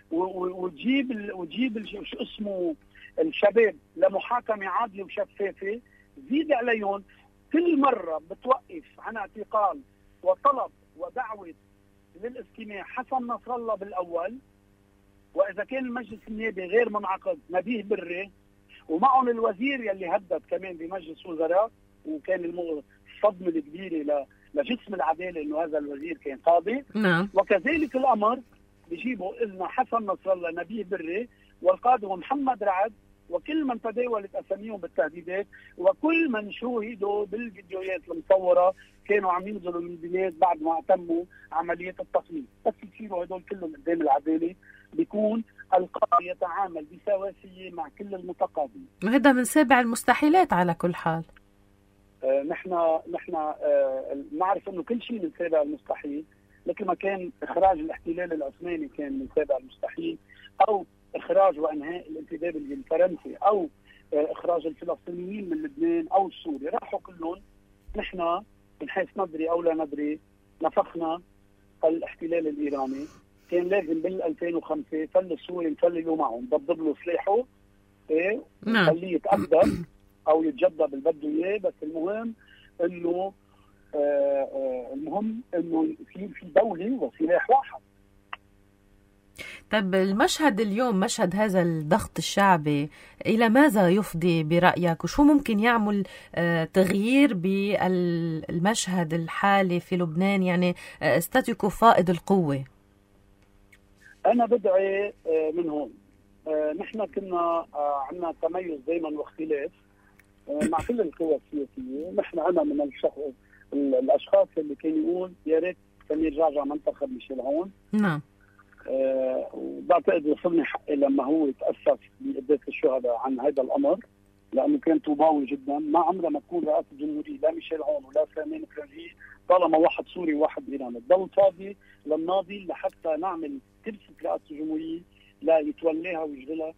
وتجيب وتجيب شو اسمه الشباب لمحاكمة عادلة وشفافة. زيد عليهم كل مرة بتوقف عن اعتقال وطلب ودعوة للاستماع حسن نصر الله بالأول، وإذا كان المجلس النيابي غير منعقد نبيه بري، ومعهم الوزير يلي هدد كمان بمجلس وزراء، وكان الصدمة الكبيرة لجسم العدالة إنه هذا الوزير كان قاضي. نعم. وكذلك الأمر بيجيبوا إلنا حسن نصر الله نبيه بري والقاضي محمد رعد وكل من تداولت أساميهم بالتهديدات وكل من شوهدوا بالفيديوهات المصورة كانوا عم ينزلوا من البلاد بعد ما تموا عملية التقليد. بس يصيروا هدول كلهم قدام العدالة بيكون القاضي يتعامل بسواسية مع كل المتقاضين. وهذا من سابع المستحيلات على كل حال. آه نحن نحن آه نعرف انه كل شيء من سابع المستحيل، مثل ما كان اخراج الاحتلال العثماني كان من سابع المستحيل، او اخراج وانهاء الانتداب الفرنسي، او آه اخراج الفلسطينيين من لبنان او السوري، راحوا كلهم. نحن من حيث ندري او لا ندري نفخنا الاحتلال الايراني. كان لازم بال ألفين وخمسة فل السوري نفللوا معهم، ضبضب له سلاحه ايه خليه يتقدم او يتجدد اللي بده اياه، بس المهم انه آه آه المهم انه يصير في دوله وسلاح واحد. طيب المشهد اليوم، مشهد هذا الضغط الشعبي، إلى ماذا يفضي برأيك؟ وشو ممكن يعمل آه تغيير بالمشهد الحالي في لبنان، يعني آه استاتيكو فائض القوة؟ أنا بدعي آه من هون آه نحن كنا آه عندنا تميز دائما واختلاف آه مع كل القوى السياسية. نحن أنا من الشخص الأشخاص اللي كان يقول يا ريت سمير جعجع منتخب ميشيل عون. نعم. آه وبعتقد وصلني حقي لما هو تأسف بقداس الشهداء عن هذا الأمر، لأنه كان طوباوي جدا. ما عمرها ما تكون رئاسة الجمهورية لا ميشيل عون ولا سامين كرنجي طالما واحد سوري وواحد إيراني، تضل فاضي للناضي لحتى نعمل كرسي رئاسة الجمهورية لا يتولاها ويشغلها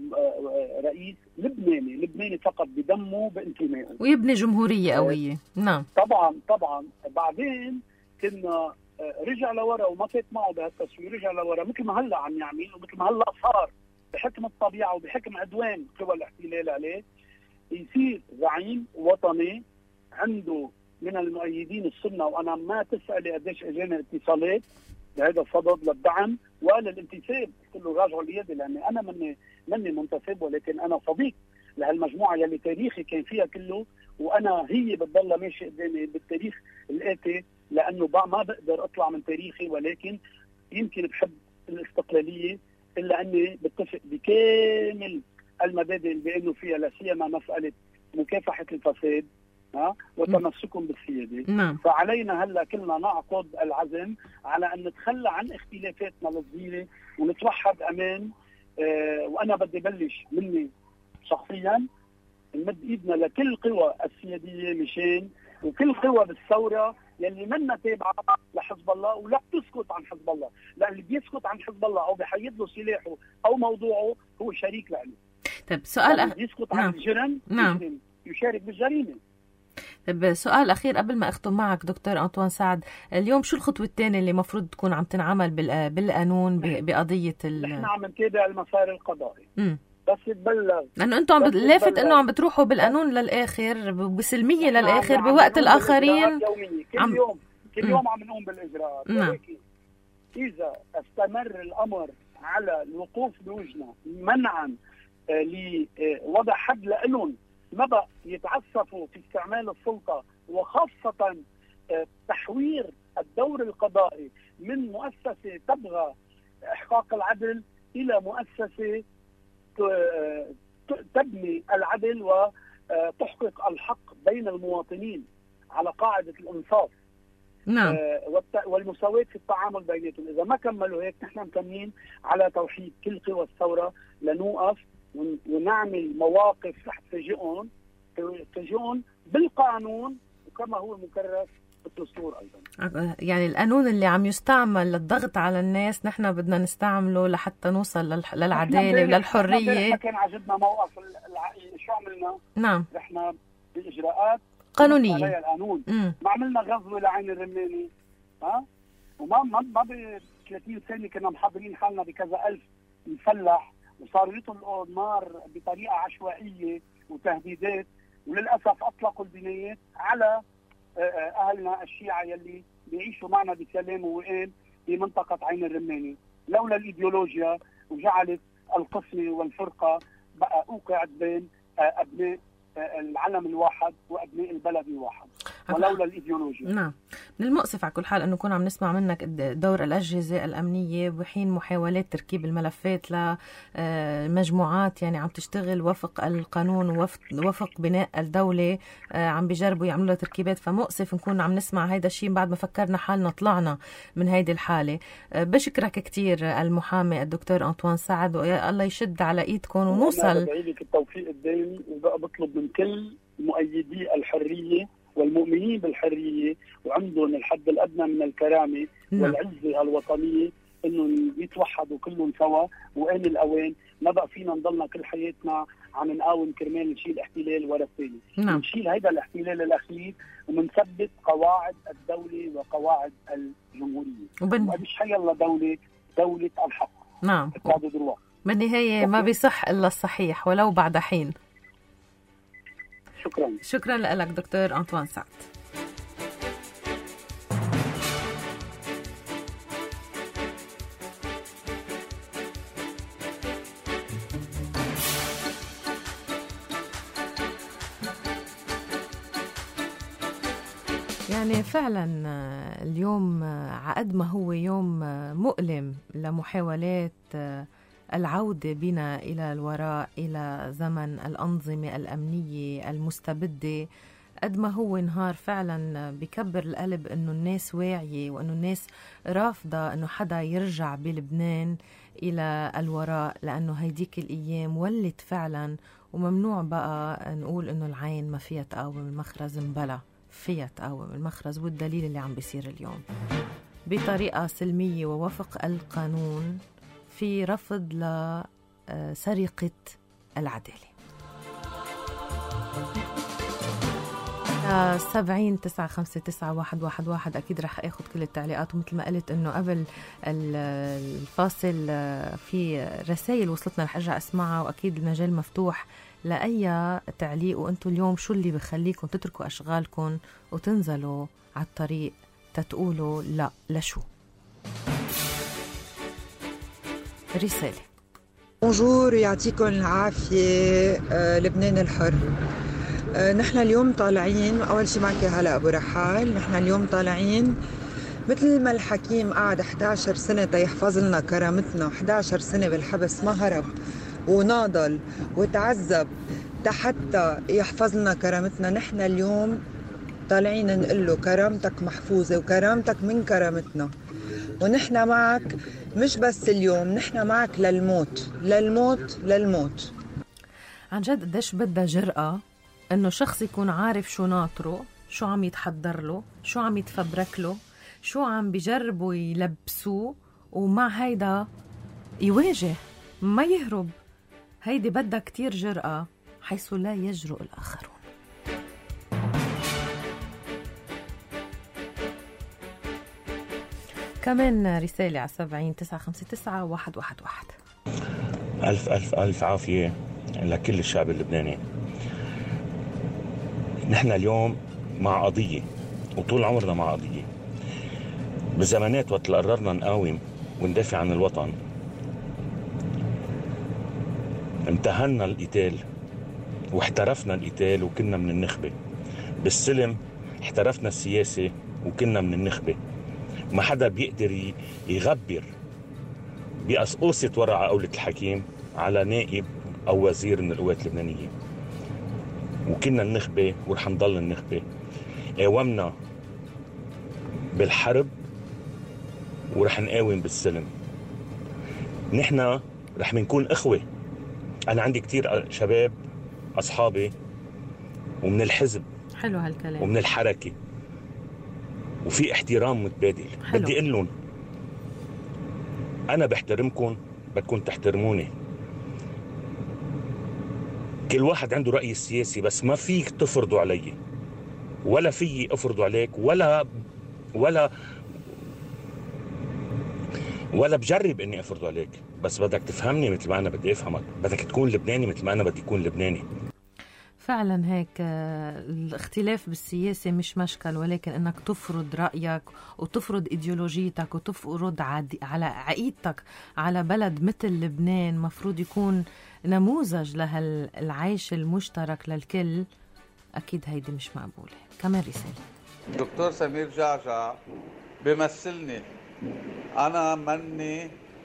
رئيس لبناني، لبناني فقط بدمه بانتمائه، ويبني جمهورية قوية. نعم. طبعا طبعا. بعدين كنا رجع لورا وما فات معه بهالتسوير، رجع لورا مثل ما هلا عم يعمل ومثل ما هلا صار بحكم الطبيعة وبحكم عدوان قوى الاحتلال عليه، يصير زعيم وطني عنده من المؤيدين السنة. وأنا ما تسألي قديش اجاني اتصالات بهذا الصدد للدعم وللانتساب، قلت له راجعوا ليدي لاني انا مني مني منتسب، ولكن انا صديق لهالمجموعه يلي تاريخي كان فيها كله، وانا هي بتضلها ماشي قدامي بالتاريخ الاتي، لانه ما بقدر اطلع من تاريخي، ولكن يمكن بحب الاستقلاليه الا اني بتفق بكامل المبادئ اللي بانه فيها لا سيما مساله مكافحه الفساد ها وتمسكهم بالسياده. نعم. فعلينا هلا كلنا نعقد العزم على ان نتخلى عن اختلافاتنا الصغيره ونتوحد امان. آه وانا بدي بلش مني شخصيا نمد ايدنا لكل قوى السياديه مشان وكل قوى بالثوره يلي منا تابعه لحزب الله ولا بتسكت عن حزب الله، لان اللي بيسكت عن حزب الله او بحيد له سلاحه او موضوعه هو شريك له. طيب سؤال أخ... يسكت عن نعم. الجرم نعم. يشارك بالجريمه. طيب سؤال أخير قبل ما أختم معك دكتور أنطوان سعد، اليوم شو الخطوة الثانية اللي مفروض تكون عم تنعمل بالقانون بقضية ال نحن عم نتابع المسار القضائي. امم بس تبلغ لأنه أنتم عم لافت إنه عم بتروحوا بالقانون للآخر بسلمية للآخر بوقت الآخرين كل عم... يوم كل مم. يوم عم نقوم بالإجراءات. نعم. ولكن إذا استمر الأمر على الوقوف بوجهنا منعا لوضع حد لهم ما بقى يتعسفوا في استعمال السلطة وخاصة تحوير الدور القضائي من مؤسسة تبغى إحقاق العدل إلى مؤسسة تبني العدل وتحقق الحق بين المواطنين على قاعدة الإنصاف. نعم. والمساواة في التعامل بيناتهم. إذا ما كملوا هيك نحن مكملين على توحيد كل قوى الثورة لنوقف ونعمل مواقف رح تفاجئهم تفاجئهم بالقانون وكما هو مكرس بالدستور أيضا. يعني القانون اللي عم يستعمل للضغط على الناس نحن بدنا نستعمله لحتى نوصل للعدالة وللحرية. كان عجبنا موقف العقيل شو عملنا؟ نعم. رحنا بإجراءات قانونية. عليها القانون. م. ما عملنا غزوة لعين الرماني ها؟ وما ما ما ب ثلاثين سنة كنا محضرين حالنا بكذا ألف مسلح وصاروا يطلقوا النار بطريقة عشوائية وتهديدات، وللأسف أطلقوا البنايات على أهلنا الشيعة يلي بيعيشوا معنا بسلام ووئام في منطقة عين الرماني. لولا الإيديولوجيا وجعلت القسمة والفرقة بقى أوقعت بين أبناء العلم الواحد وأبناء البلد الواحد ولولا الإيديولوجيا. نعم. من المؤسف على كل حال أنه كنا عم نسمع منك دور الأجهزة الأمنية بحين محاولات تركيب الملفات لمجموعات يعني عم تشتغل وفق القانون ووفق بناء الدولة، عم بيجربوا يعملوا لها تركيبات. فمؤسف نكون عم نسمع هيدا الشيء بعد ما فكرنا حالنا طلعنا من هيدي الحالة. بشكرك كتير المحامي الدكتور أنطوان سعد، والله يشد على إيدكم ونوصل. أنا بدعي لك التوفيق الدائم وبقى بطلب من كل مؤيدي الحرية والمؤمنين بالحرية وعندهم الحد الأدنى من الكرامة م. والعزة الوطنية إنهم يتوحدوا كلهم سوا، وآن الأوان ما بقى فينا نضلنا كل حياتنا عم نقاوم كرمال نشيل احتلال ورا الثاني. نشيل هيدا الاحتلال الأخير ومنثبت قواعد الدولة وقواعد الجمهورية. وبن... ومش حيلا دولة دولة الحق. نعم. بالنهاية ما بيصح إلا الصحيح ولو بعد حين. شكرا. شكرا لك دكتور أنطوان سعد. يعني فعلا اليوم عقد ما هو يوم مؤلم لمحاولات العودة بنا إلى الوراء إلى زمن الأنظمة الأمنية المستبدة، قد ما هو نهار فعلا بكبر القلب إنه الناس واعية وإنه الناس رافضة إنه حدا يرجع بلبنان إلى الوراء، لأنه هيديك الأيام ولت فعلا وممنوع بقى نقول إنه العين ما فيها تقاوم المخرز، مبلا فيها تقاوم المخرز. والدليل اللي عم بيصير اليوم بطريقة سلمية ووفق القانون في رفض لسرقة العدالة. سبعين تسعة خمسة تسعة واحد واحد واحد أكيد رح أخذ كل التعليقات، ومثل ما قلت إنه قبل الفاصل في رسائل وصلتنا رح أرجع أسمعها، وأكيد المجال مفتوح لأي تعليق. وأنتوا اليوم شو اللي بخليكم تتركوا أشغالكم وتنزلوا على الطريق تتقولوا لا لشو؟ رسالة. بونجور، يعطيكم العافية. آه، لبنان الحر. آه، نحن اليوم طالعين، أول شي معك هلا أبو رحال، نحن اليوم طالعين مثل ما الحكيم قعد إحدى عشرة سنة تيحفظ لنا كرامتنا، إحدى عشرة سنة بالحبس ما هرب وناضل وتعذب حتى يحفظ لنا كرامتنا. نحن اليوم طالعين نقول له كرامتك محفوظة وكرامتك من كرامتنا، ونحن معك مش بس اليوم، نحن معك للموت للموت للموت. عن جد قديش بدها جرأة انه شخص يكون عارف شو ناطره، شو عم يتحضر له، شو عم يتفبرك له، شو عم بيجربوا يلبسوه، ومع هيدا يواجه ما يهرب. هيدي بدها كتير جرأة حيث لا يجرؤ الآخرون. كمان رسالة على سبعين تسعة خمسة تسعة واحد واحد واحد. ألف ألف ألف عافية لكل الشعب اللبناني. نحن اليوم مع قضية، وطول عمرنا مع قضية. بزمانات وقت قررنا نقاوم وندافع عن الوطن امتهنا القتال واحترفنا القتال، وكنا من النخبة بالسلم احترفنا السياسة وكنا من النخبة. ما حدا بيقدر يغبر بقصقوصة ورا عقولة الحكيم على نائب أو وزير من القوات اللبنانية. وكنا النخبة ورح نضل النخبة. قاومنا بالحرب ورح نقاوم بالسلم. نحن رح منكون إخوة. أنا عندي كتير شباب أصحابي ومن الحزب حلو هالكلام ومن الحركة وفي احترام متبادل. حلو. بدي أقول لهم أنا بحترمكم بدكم تحترموني. كل واحد عنده رأي سياسي بس ما فيك تفرضوا علي ولا في أفرضوا عليك ولا ولا ولا بجرب إني أفرض عليك. بس بدك تفهمني مثل ما أنا بدي أفهمك. بدك تكون لبناني مثل ما أنا بدي أكون لبناني. فعلا هيك الاختلاف بالسياسة مش مشكل، ولكن انك تفرض رأيك وتفرض ايديولوجيتك وتفرض على عقيدتك على بلد مثل لبنان مفروض يكون نموذج لهالعيش المشترك للكل. اكيد هيدي مش مقبولة. كمان رسالة. دكتور سمير جعجع بمثلني. انا مني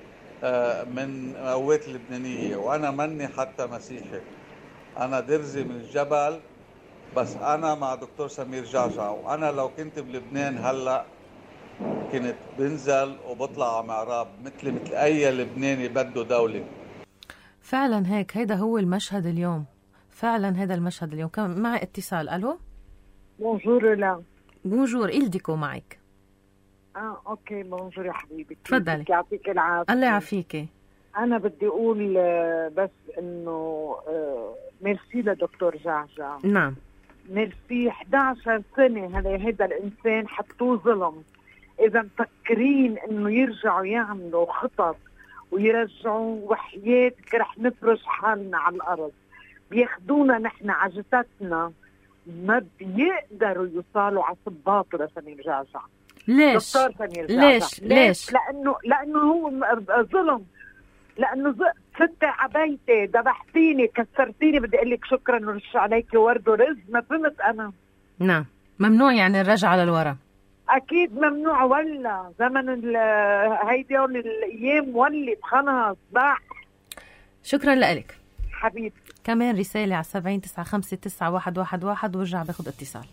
من قوات اللبنانية وانا مني حتى مسيحي. أنا درزي من الجبل بس أنا مع دكتور سمير جعجع. وأنا لو كنت بلبنان هلأ كنت بنزل وبطلع على معراب مثل مثل أي لبناني بده دولة. فعلا هيك هيدا هو المشهد اليوم. فعلا هيدا المشهد اليوم. كم معي اتصال. ألو بونجور. لا بونجور إلديكو معك. اه اوكي بونجور يا حبيبي. تفضلي. يعطيك العافية. الله يعافيكي. أنا بدي أقول بس إنه ميرسي لدكتور جعجع. نعم ميرسي. إحدى عشرة سنة هذا هذا الإنسان حطوه ظلم. إذا مفكرين إنه يرجعوا يعملوا خطط ويرجعوا وحياتك رح نفرش حالنا على الأرض. بياخدونا نحن عجزتنا ما بيقدروا يوصلوا على صباط لسمير جعجع. ليش؟ دكتور سمير جعجع. ليش؟ ليش؟ لأنه لأنه هو ظلم. لأنه فتي عبايتي ذبحتيني كسرتيني بدي أقول لك شكرا ورش عليك ورد ورز. ما فهمت أنا. نعم ممنوع يعني الرجعة للورا. أكيد ممنوع. ولا زمن هيدي الأيام ولي خلاص باح. شكرا لك حبيبي. كمان رسالة على سبعين تسعة خمسة تسعة واحد واحد واحد ورجع باخد اتصال.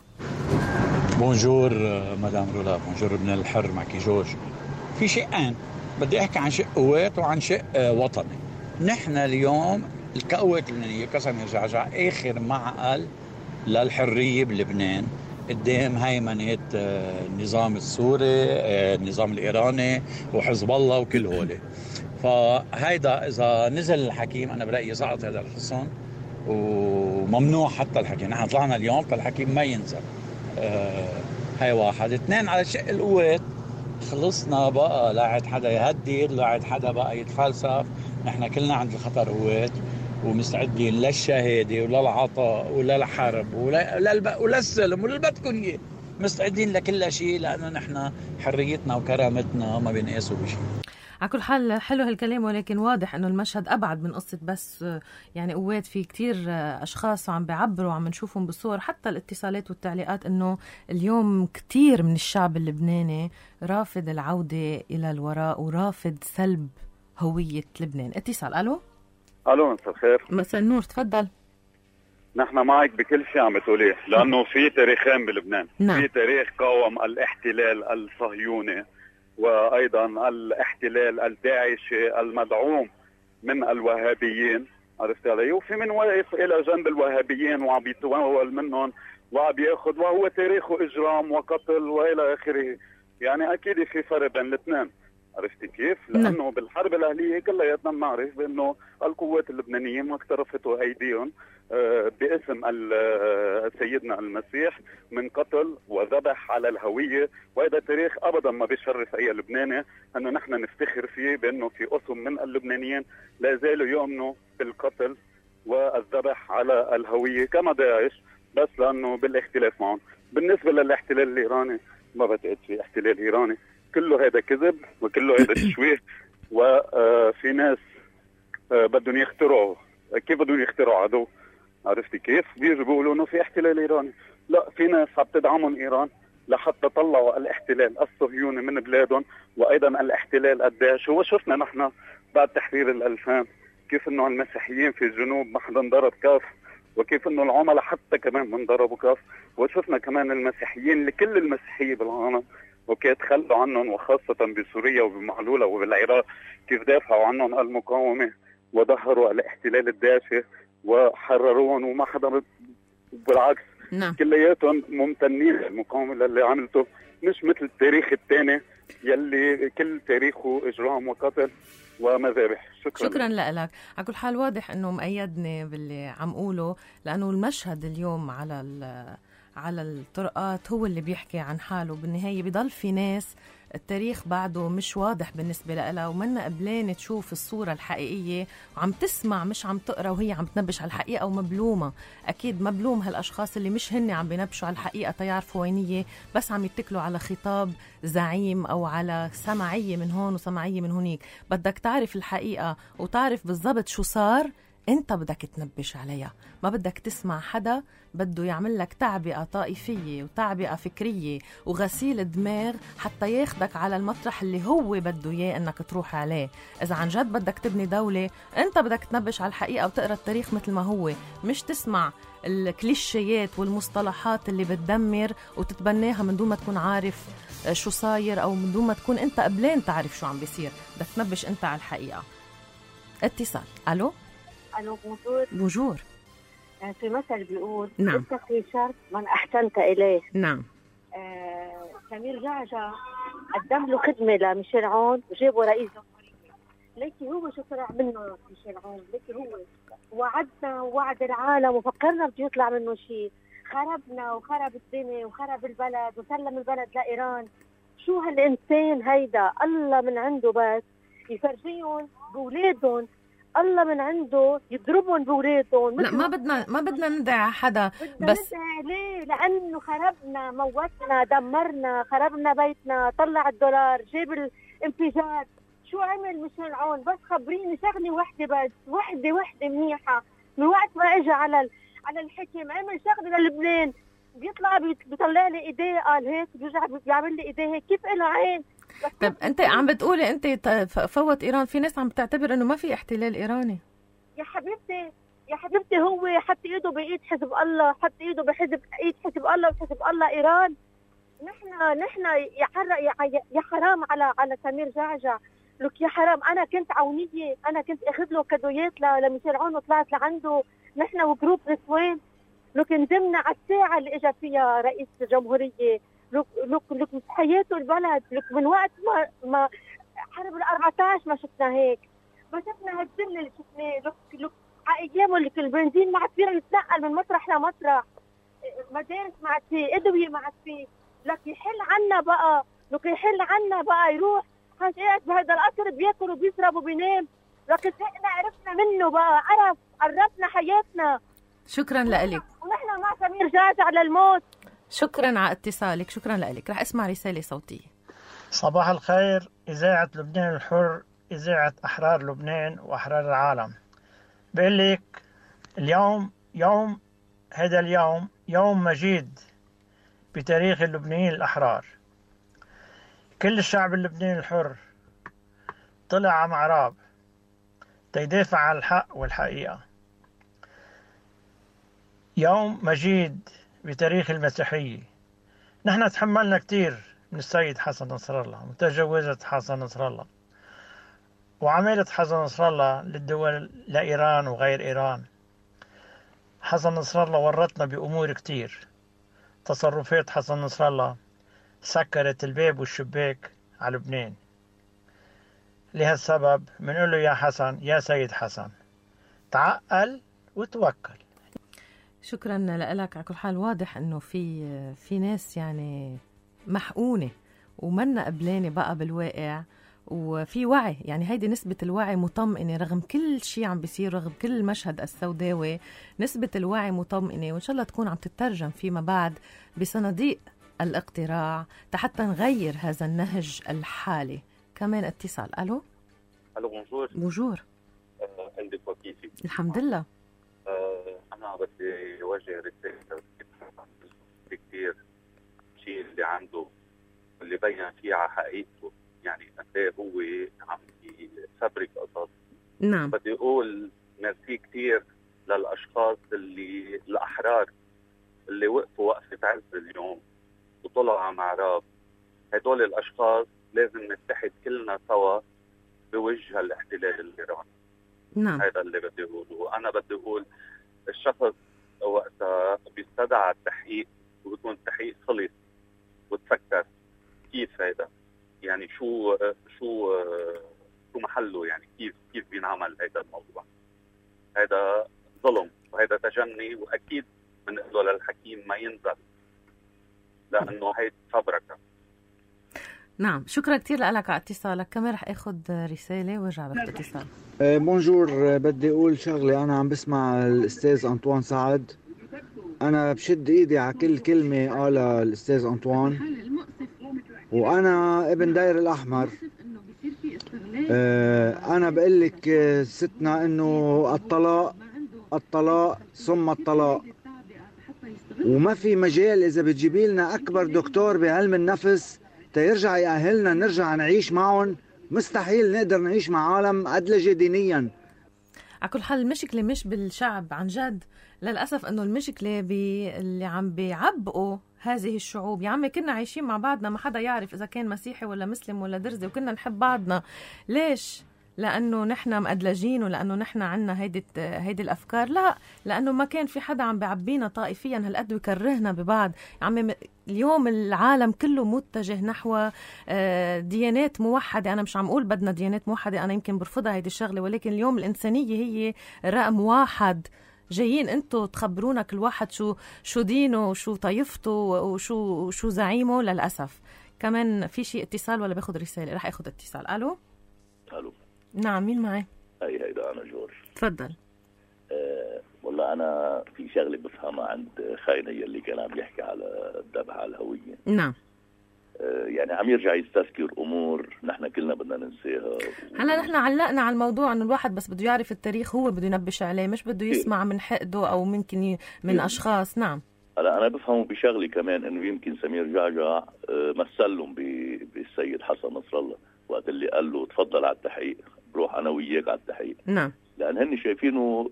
بونجور مدام رولا. بونجور ابن الحر معك جورج. في شيئين بدي أحكي عن شق قوات وعن شق وطني. نحن اليوم القوات اللبنانية كسمير جعجع آخر معقل للحرية بلبنان قدام هيمنة النظام السوري، النظام الإيراني وحزب الله وكل هولي. فهيدا إذا نزل الحكيم أنا برأيي سقط هذا الحصن وممنوع حتى الحكيم. نحن طلعنا اليوم فالحكيم ما ينزل. هاي واحد. اثنين على شق القوات خلصنا بقى. لا عاد حدا يهدد، لا عاد حدا بقى يتفلسف. نحن كلنا عند الخطر قوات ومستعدين للشهادة ولا العطاء ولا الحرب ولا ولا السلم ولا بدكم اياه. مستعدين لكل شيء لأنه نحن حريتنا وكرامتنا ما بنقاسوا بشيء. على كل حال حلو هالكلام، ولكن واضح انه المشهد ابعد من قصة بس يعني قوات. في كتير اشخاص وعم بيعبروا وعم نشوفهم بالصور حتى الاتصالات والتعليقات انه اليوم كتير من الشعب اللبناني رافض العودة الى الوراء ورافض سلب هوية لبنان. اتصال. الو الو مساء الخير. مساء النور. تفضل. نحن معك بكل شيء عم تقوليه لانه في تاريخين بلبنان. نعم. في تاريخ قاوم الاحتلال الصهيوني وايضا الاحتلال الداعشي المدعوم من الوهابيين، عرفت علي؟ وفي من واقف الى جنب الوهابيين وعم يتمول منهم وعم ياخذ، وهو تاريخه اجرام وقتل والى اخره. يعني اكيد في فرق بين الاثنين، عرفتي كيف؟ لانه بالحرب الاهليه كلياتنا بنعرف بانه القوات اللبنانيه ما اقترفتوا ايديهم باسم سيدنا المسيح من قتل وذبح على الهويه، وهذا تاريخ ابدا ما بيشرف اي لبناني انه نحن نفتخر فيه، بانه في اسم من اللبنانيين لا زالوا يؤمنوا بالقتل والذبح على الهويه كما داعش، بس لانه بالاختلاف معهم. بالنسبه للاحتلال الايراني ما بعتقد في احتلال ايراني، كله هذا كذب وكله هذا تشويه، وفي ناس بدهم يخترعوا. كيف بدهم يخترعوا عدو؟ عرفتي كيف؟ بيجوا بيقولوا انه في احتلال ايراني. لا، في ناس عم تدعمهم ايران لحتى طلعوا الاحتلال الصهيوني من بلادهم، وايضا الاحتلال الداعشي. وشفنا نحن بعد تحرير الألفان كيف انه المسيحيين في الجنوب ما حدا انضرب كاف، وكيف انه العملاء حتى كمان ما انضربوا كاف. وشفنا كمان المسيحيين لكل المسيحيه بالعالم وكيف تخلوا عنهم، وخاصه بسوريا وبمعلوله وبالعراق، كيف دافعوا عنهم المقاومه وظهروا الاحتلال الداعشي وحرروهم، وما حدا بالعكس نعم. كلياتهم ممتنين للمقاومه اللي عملته، مش مثل التاريخ الثاني يلي كل تاريخه اجرام وقتل ومذابح. شكرا شكرا لك. على كل حال واضح انه مأيدني باللي عم قوله، لانه المشهد اليوم على على الطرقات هو اللي بيحكي عن حاله. بالنهايه بضل في ناس التاريخ بعده مش واضح بالنسبة لها، ومنا قبلين تشوف الصورة الحقيقية وعم تسمع مش عم تقرأ وهي عم تنبش على الحقيقة، ومبلومة أكيد مبلوم هالأشخاص اللي مش هن عم بينبشوا على الحقيقة تيعرفوا وينية، بس عم يتكلوا على خطاب زعيم أو على سمعية من هون وسمعية من هونيك. بدك تعرف الحقيقة وتعرف بالضبط شو صار، انت بدك تنبش عليها، ما بدك تسمع حدا بده يعمل لك تعبئة طائفية وتعبئة فكرية وغسيل دماغ حتى ياخدك على المطرح اللي هو بده اياه انك تروح عليه. اذا عن جد بدك تبني دولة، انت بدك تنبش على الحقيقة وتقرأ التاريخ مثل ما هو، مش تسمع الكليشيات والمصطلحات اللي بتدمر وتتبناها من دون ما تكون عارف شو صاير، او من دون ما تكون انت قبلين تعرف شو عم بيصير. بدك تنبش انت على الحقيقة. اتصال. الو الو بونجور. بونجور. في مثل بيقول نعم. اتقي شر من احسنت اليه. نعم. آه، سمير جعجع قدم له خدمه لميشيل عون وجابه رئيس جمهوريه، ليكي هو شو طلع منه ميشيل عون، ليكي هو وعدنا ووعد العالم وفكرنا بده يطلع منه شيء، خربنا وخرب الدنيا وخرب البلد وسلم البلد لايران. شو هالانسان هيدا؟ الله من عنده بس يفرجيهم بولادهم، الله من عنده يضربهم بولادهم. لا ما بدنا ما بدنا ندعي حدا، بدنا بس ندعي ليه؟ لانه خربنا، موتنا، دمرنا، خربنا بيتنا، طلع الدولار، جاب الانفجار. شو عمل ميشيل عون؟ بس خبريني شغله وحده بس، وحده وحده منيحه. من وقت ما اجى على على الحكم عمل شغله للبنان، بيطلع بيطلع لي ايديه قال هيك، بيرجع بيعمل لي ايديه هيك، كيف له عين؟ طب انت عم بتقولي انت فوت ايران، في ناس عم تعتبر انه ما في احتلال ايراني. يا حبيبتي يا حبيبتي هو حط ايده بايد حزب الله، حط ايده بحزب ايد حزب الله وحزب الله ايران. نحن نحن يا يا حرام على على سمير جعجع. لك يا حرام، انا كنت عونيه، انا كنت اخذ له كادويات لميشيل عون وطلعت لعنده نحن وجروب نسوان. لك ندمنا على الساعه اللي اجى فيها رئيس الجمهوريه. لك لك لك حياته البلد. لك من وقت ما ما حرب الأربعتاش ما شفنا هيك، ما شفنا هالذل اللي شفناه. لك لك على ايامه لك البنزين ما عاد فيه يتنقل من مطرح لمطرح، مدارس ما عاد فيه، ادويه ما عاد فيه. لك يحل عنا بقى، لك يحل عنا بقى، يروح حاج قاعد بهذا القطر بياكل وبيشرب وبينام. لك احنا عرفنا منه بقى، عرف عرفنا حياتنا. شكرا لك. ونحن مع سمير جعجع للموت. شكرا على اتصالك، شكرا لك. رح اسمع رسالة صوتية. صباح الخير، إذاعة لبنان الحر، إذاعة أحرار لبنان وأحرار العالم. بقول لك اليوم يوم هذا اليوم يوم مجيد بتاريخ اللبنانيين الأحرار. كل الشعب اللبناني الحر طلع على معراب تيدافع عن الحق والحقيقة. يوم مجيد بتاريخ المسيحية. نحن تحملنا كتير من السيد حسن نصر الله وتجاوزة حسن نصر الله وعملت حسن نصر الله للدول لإيران وغير إيران. حسن نصر الله ورطنا بأمور كتير. تصرفات حسن نصر الله سكرت الباب والشباك على لبنان. لهالسبب بنقول له يا حسن، يا سيد حسن، تعقل وتوكل. شكرا لك. على كل حال واضح انه في في ناس يعني محقونه ومنا قبلانه بقى بالواقع، وفي وعي. يعني هيدي نسبة الوعي مطمئنة رغم كل شيء عم بيصير، رغم كل المشهد السوداوي. نسبة الوعي مطمئنة، وإن شاء الله تكون عم تترجم فيما بعد بصناديق الاقتراع حتى نغير هذا النهج الحالي. كمان اتصال. ألو ألو بونجور. بونجور. آه، عندك وكيفي؟ الحمد لله. آه، أنا بدي أوجه رسالة. كثير الشيء اللي عنده اللي بين فيه على حقيقته، يعني قد هو عم يفبرك قصص. نعم. بدي اقول ميرسي كثير للاشخاص اللي الاحرار اللي وقفوا وقفه عز اليوم وطلعوا على معراب. هدول الاشخاص لازم نتحد كلنا سوا بوجه الاحتلال الايراني. نعم. هذا اللي بدي اقوله. انا بدي اقول الشخص وقتها بيستدعى التحقيق وبكون التحقيق خلص وتفكر كيف هذا، يعني شو شو شو محله، يعني كيف كيف بينعمل هذا الموضوع. هذا ظلم وهذا تجني، واكيد بنقول له للحكيم ما ينزل لانه هي فبركه. نعم، شكرا كثير لك على اتصالك. كمان رح اخذ رساله وارجع باخذ اتصال. أه بونجور، بدي اقول شغله. انا عم بسمع الاستاذ انطوان سعد، انا بشد ايدي على كل كلمه قالها الاستاذ انطوان، وانا ابن داير الاحمر. أه انا بقول لك ستنا انه الطلاق الطلاق ثم الطلاق، وما في مجال اذا بتجيبي لنا اكبر دكتور بعلم النفس تيرجع يأهلنا نرجع نعيش معهم. مستحيل نقدر نعيش مع عالم أدلجة دينيا. على كل حال المشكلة مش بالشعب عن جد، للأسف أنه المشكلة باللي عم بيعبقوا هذه الشعوب. يا عمي كنا عايشين مع بعضنا، ما حدا يعرف إذا كان مسيحي ولا مسلم ولا درزي، وكنا نحب بعضنا. ليش؟ لأنه نحن مأدلجين ولأنه نحن عنا هيدي هيدي الأفكار؟ لا، لأنه ما كان في حدا عم بيعبينا طائفيا هالقد ويكرهنا ببعض. عمي اليوم العالم كله متجه نحو ديانات موحدة. أنا مش عم أقول بدنا ديانات موحدة، أنا يمكن برفضها هيدي الشغلة، ولكن اليوم الإنسانية هي رقم واحد. جايين انتو تخبرونا كل واحد شو شو دينه وشو طائفته وشو شو زعيمه. للأسف كمان في شيء اتصال ولا باخد رسالة؟ رح اخد اتصال. ألو. ألو. نعم، مين معي؟ هي هيدا أنا جورج. تفضل. أه والله أنا في شغلة بفهمها عند خايني اللي كان عم يحكي على الذبح على الهوية. نعم. أه يعني عم يرجع يستذكر أمور نحن كلنا بدنا ننساها. هلا نحن علقنا على الموضوع إنه الواحد بس بده يعرف التاريخ، هو بده ينبش عليه، مش بده يسمع من حقده أو ممكن ي... من إيه. أشخاص. نعم. هلا أنا بفهمه بشغلة كمان، إنه يمكن سمير جعجع مثلهم بالسيد حسن نصر الله وقت اللي قال له تفضل على التحقيق، بروح أنا وياك على التحقيق. نعم. لأن هن شايفينه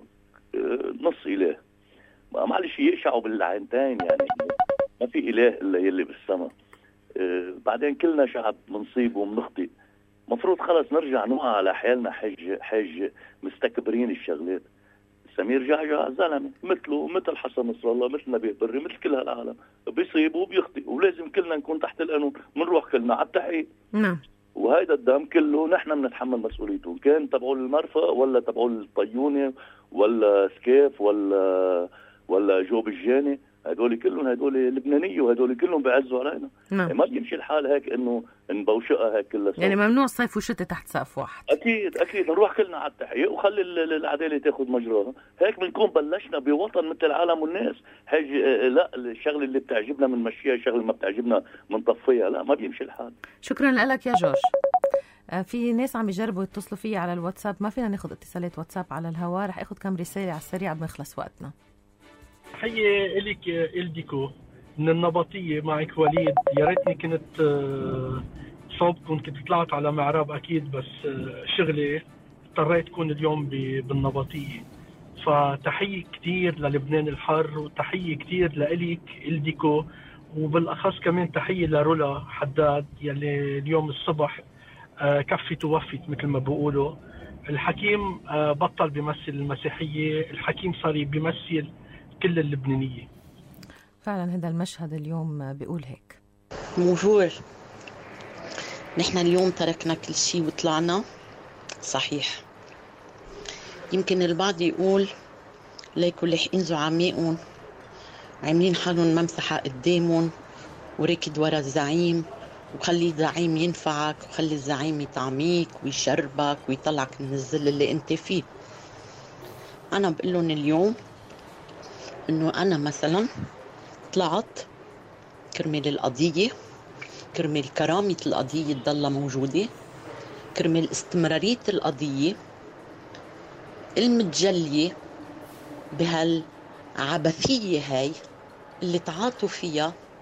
نص إله، ما معلش يقشعوا بالعينتين، يعني ما في إله إلا يلي بالسماء. بعدين كلنا شعب منصيب ومنخطئ، مفروض خلص نرجع نوعى على حالنا حج حج مستكبرين الشغلات. سمير جعجع زلمه مثله مثل حسن نصر الله، مثل نبيه بري، مثل كل هالعالم، بيصيب وبيخطئ، ولازم كلنا نكون تحت القانون. بنروح كلنا على التحقيق. نعم. وهيدا الدم كله نحن بنتحمل مسؤوليته، كان تبعوا المرفأ ولا تبعوا الطيونه ولا سكيف ولا ولا جوب الجاني، هدول كلهم هدول لبنانيه وهدول كلهم بيعزوا علينا. نعم. ما بيمشي الحال هيك انه نبوشقها هيك كلها. يعني ممنوع صيف وشتاء تحت سقف واحد. اكيد اكيد نروح كلنا على التحقيق وخلي العداله تاخذ مجراها، هيك بنكون بلشنا بوطن مثل العالم والناس. هيك لا، الشغله اللي بتعجبنا بنمشيها، الشغله اللي ما بتعجبنا بنطفيها، لا ما بيمشي الحال. شكرا لك يا جورج. في ناس عم يجربوا يتصلوا فيي على الواتساب، ما فينا ناخذ اتصالات واتساب على الهواء، رح اخذ كم رساله على السريع بنخلص وقتنا. تحية إليك إلديكو من النبطية، معك وليد. يا ريتني كنت صوبكم، كنت طلعت على معراب أكيد، بس شغلي اضطريت أكون اليوم بالنبطية. فتحية كتير للبنان الحر، وتحية كتير لإليك إلديكو، وبالأخص كمان تحية لرولا حداد يلي اليوم الصبح كفت ووفت مثل ما بيقولوا. الحكيم بطل بيمثل المسيحية، الحكيم صار بيمثل كل اللبنانية. فعلا هذا المشهد اليوم بيقول هيك. بونجور، نحن اليوم تركنا كل شيء وطلعنا. صحيح، يمكن البعض يقول ليكوا لاحقين زعمائهم عاملين حالهم ممسحة قدامهم وركض ورا الزعيم، وخلي الزعيم ينفعك وخلي الزعيم يطعميك ويشربك ويطلعك من الذل اللي انت فيه. انا بقول لهم اليوم انه انا مثلا طلعت كرمال القضية، كرمال كرامة القضية تضل موجودة، كرمال استمرارية القضية المتجلية بهالعبثية هاي اللي تعاطوا فيها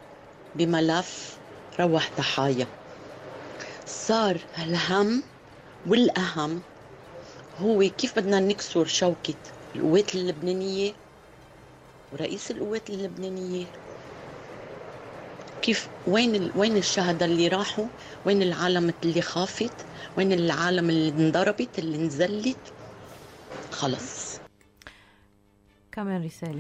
بملف روح ضحايا. صار الهم والأهم هو كيف بدنا نكسر شوكة القوات اللبنانية ورئيس القوات اللبنانية. كيف وين ال... وين الشهداء اللي راحوا؟ وين العالم اللي خافت؟ وين العالم اللي انضربت اللي نزلت؟ خلص. كمان رسالة.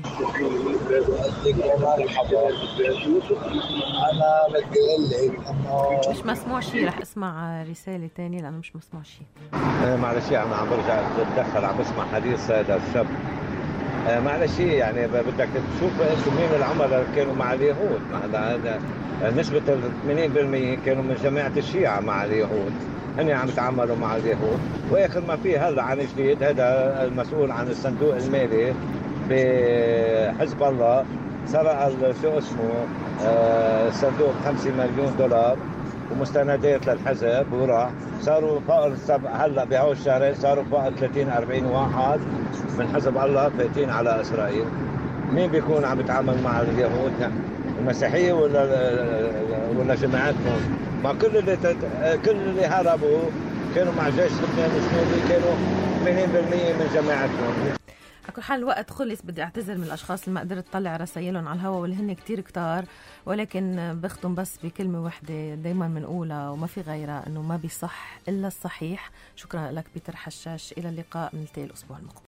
أنا بدي أقول لك إنه مش مسموع شيء، رح اسمع رسالة تانية لأنه مش مسموع شيء. معلش أنا عم برجع بتدخل عم بسمع حديث هذا الشاب. معلش يعني بدك تشوف انتم مين العملاء اللي كانوا مع اليهود. هذا نسبة ثمانين بالمئة كانوا من جماعة الشيعة مع اليهود، هن عم يتعاملوا مع اليهود. واخر ما في هلا عن جديد هذا المسؤول عن الصندوق المالي بحزب الله سرق شو اسمه الصندوق خمسين مليون دولار ومستندات للحزب وراح. صاروا فوق هلا بهول الشهرين صاروا فوق ثلاثين أربعين واحد من حزب الله فايتين على اسرائيل. مين بيكون عم يتعامل مع اليهود؟ المسيحيه ولا ولا جماعتهم؟ ما كل اللي تت... كل اللي هربوا كانوا مع جيش لبنان السوري كانوا ثمانين بالمئة من جماعتهم. على كل حال الوقت خلص. بدي اعتذر من الاشخاص اللي ما قدرت اطلع رسائلهم على الهواء واللي هن كتير كتار، ولكن بختم بس بكلمه وحده دايما بنقولها وما في غيرها، انه ما بيصح الا الصحيح. شكرا لك بيتر حشاش، الى اللقاء، نلتقي الاسبوع المقبل.